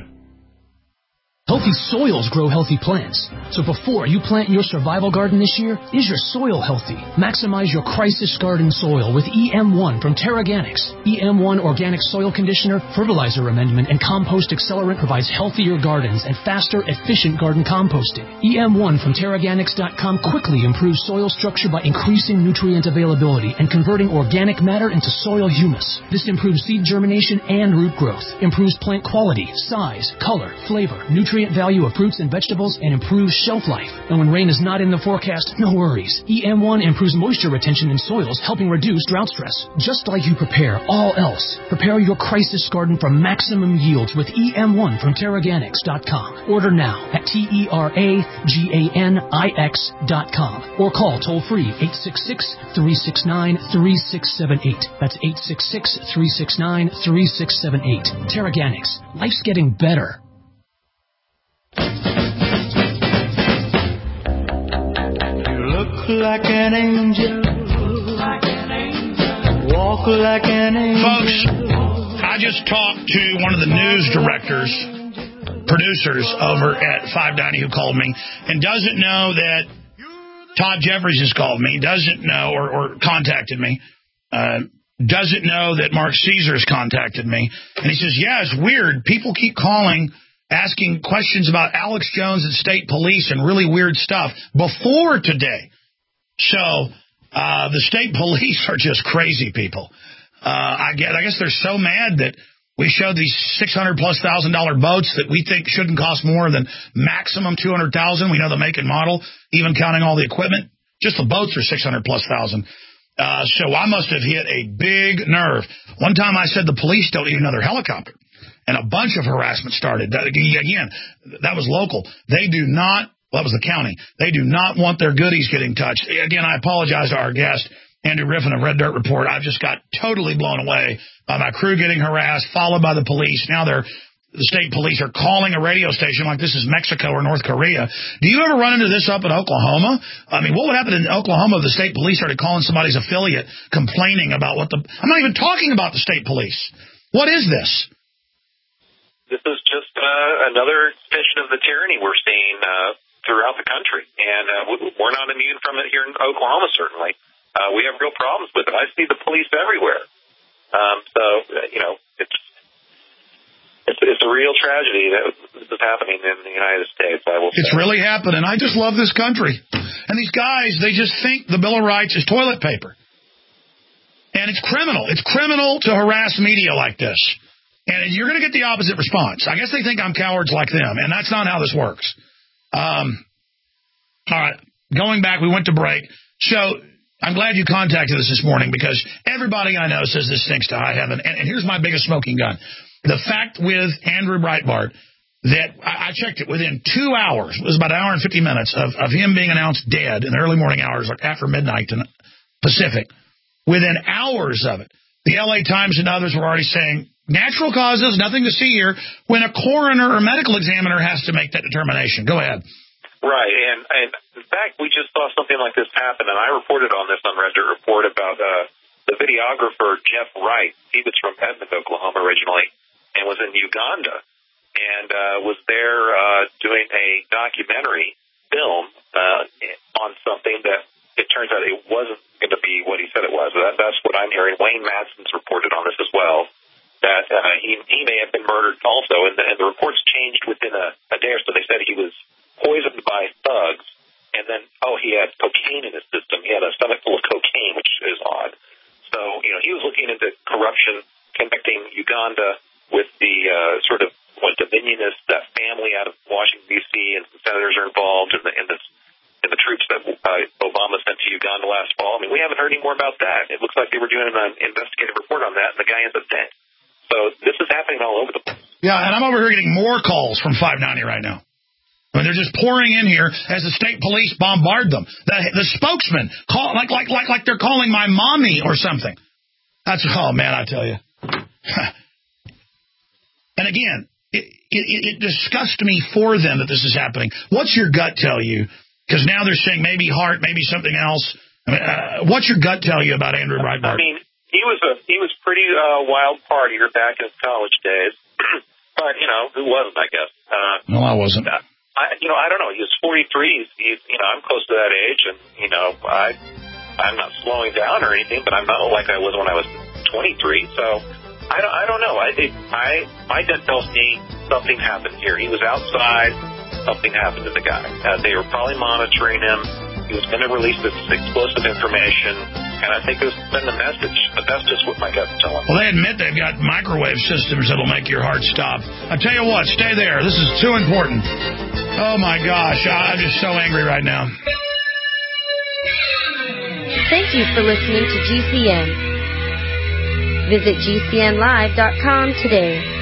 Healthy soils grow healthy plants. So before you plant your survival garden this year, is your soil healthy? Maximize your crisis garden soil with E M one from Terraganics. E M one Organic Soil Conditioner, Fertilizer Amendment, and Compost Accelerant provides healthier gardens and faster, efficient garden composting. E M one from Terraganics dot com quickly improves soil structure by increasing nutrient availability and converting organic matter into soil humus. This improves seed germination and root growth, improves plant quality, size, color, flavor, nutrient value of fruits and vegetables, and improves shelf life. And when rain is not in the forecast, no worries. E M one improves moisture retention in soils, helping reduce drought stress. Just like you prepare all else, prepare your crisis garden for maximum yields with E M one from Terraganics dot com. Order now at T E R A G A N I X dot com or call toll-free eight six six, three six nine, three six seven eight. That's eight six six, three six nine, three six seven eight. Terraganics. Life's getting better. Look like an angel, like an angel. walk like an angel. Folks, I just talked to one of the news directors, producers over at five ninety who called me and doesn't know that Todd Jeffries has called me, doesn't know or, or contacted me, uh, doesn't know that Mark Caesar's contacted me. And he says, yeah, it's weird. People keep calling, asking questions about Alex Jones and state police and really weird stuff before today. So uh, the state police are just crazy people. Uh, I guess, I guess they're so mad that we showed these six hundred plus thousand dollar boats that we think shouldn't cost more than maximum two hundred thousand. We know the make and model, even counting all the equipment. Just the boats are six hundred plus thousand. Uh, so I must have hit a big nerve. One time I said the police don't need another helicopter, and a bunch of harassment started. That, again, that was local. They do not, well, that was the county. They do not want their goodies getting touched. Again, I apologize to our guest, Andrew Riffin of Red Dirt Report. I've just got totally blown away by my crew getting harassed, followed by the police. Now they're the state police are calling a radio station like this is Mexico or North Korea. Do you ever run into this up in Oklahoma? I mean, what would happen in Oklahoma if the state police started calling somebody's affiliate complaining about what the... I'm not even talking about the state police. What is this? This is just uh, another extension of the tyranny we're seeing uh, throughout the country. And uh, we're not immune from it here in Oklahoma, certainly. Uh, we have real problems with it. I see the police everywhere. Um, so, uh, you know, it's... It's, it's a real tragedy that this is happening in the United States, I will say. It's really happening. I just love this country. And these guys, they just think the Bill of Rights is toilet paper. And it's criminal. It's criminal to harass media like this. And you're going to get the opposite response. I guess they think I'm cowards like them, and that's not how this works. Um, all right, going back, we went to break. So I'm glad you contacted us this morning because everybody I know says this stinks to high heaven. And, and here's my biggest smoking gun. The fact with Andrew Breitbart that I, I checked it within two hours, it was about an hour and fifty minutes of, of him being announced dead in the early morning hours, like after midnight in Pacific. Within hours of it, the L A Times and others were already saying, natural causes, nothing to see here, when a coroner or medical examiner has to make that determination. Go ahead. Right, and, and in fact, we just saw something like this happen, and I reported on this on Red Dirt Report about uh, the videographer Jeff Wright. He was from Edmond, Oklahoma originally, and was in Uganda, and uh, was there uh, doing a documentary film uh, on something that it turns out it wasn't going to be what he said it was. That, that's what I'm hearing. Wayne Madsen's reported on this as well, that uh, he, he may have been murdered also, and the, and the reports changed within a, a day or so. They said he was poisoned by thugs, and then, oh, he had cocaine in his system. He had a stomach full of cocaine, which is odd. So, you know, he was looking into corruption, connecting Uganda with the uh, sort of what Dominionist, that family out of Washington, D C, and some senators are involved in the, in, this, in the troops that uh, Obama sent to Uganda last fall. I mean, we haven't heard any more about that. It looks like they were doing an investigative report on that, and the guy ends up dead. So this is happening all over the place. Yeah, and I'm over here getting more calls from five ninety right now. I mean, they're just pouring in here as the state police bombard them. The, the spokesman, call like like like like they're calling my mommy or something. That's, oh, man, I tell you. And again, it, it, it disgusts me for them that this is happening. What's your gut tell you? Because now they're saying maybe heart, maybe something else. I mean, uh, what's your gut tell you about Andrew Breitbart? I mean, he was a he was pretty uh, wild partier back in his college days, but you know who wasn't? I guess. Uh, no, I wasn't. I, you know, I don't know. He was forty-three. He's, he's, you know, I'm close to that age, and you know, I I'm not slowing down or anything, but I'm not like I was when I was twenty-three. So. I don't, I don't know. I think I my gut tells me something happened here. He was outside. Something happened to the guy. Uh, they were probably monitoring him. He was going to release this explosive information, and I think it was send a message. But that's just what my gut's telling me. Well, they admit they've got microwave systems that'll make your heart stop. I tell you what, stay there. This is too important. Oh my gosh, I'm just so angry right now. Thank you for listening to G C N. Visit G C N live dot com today.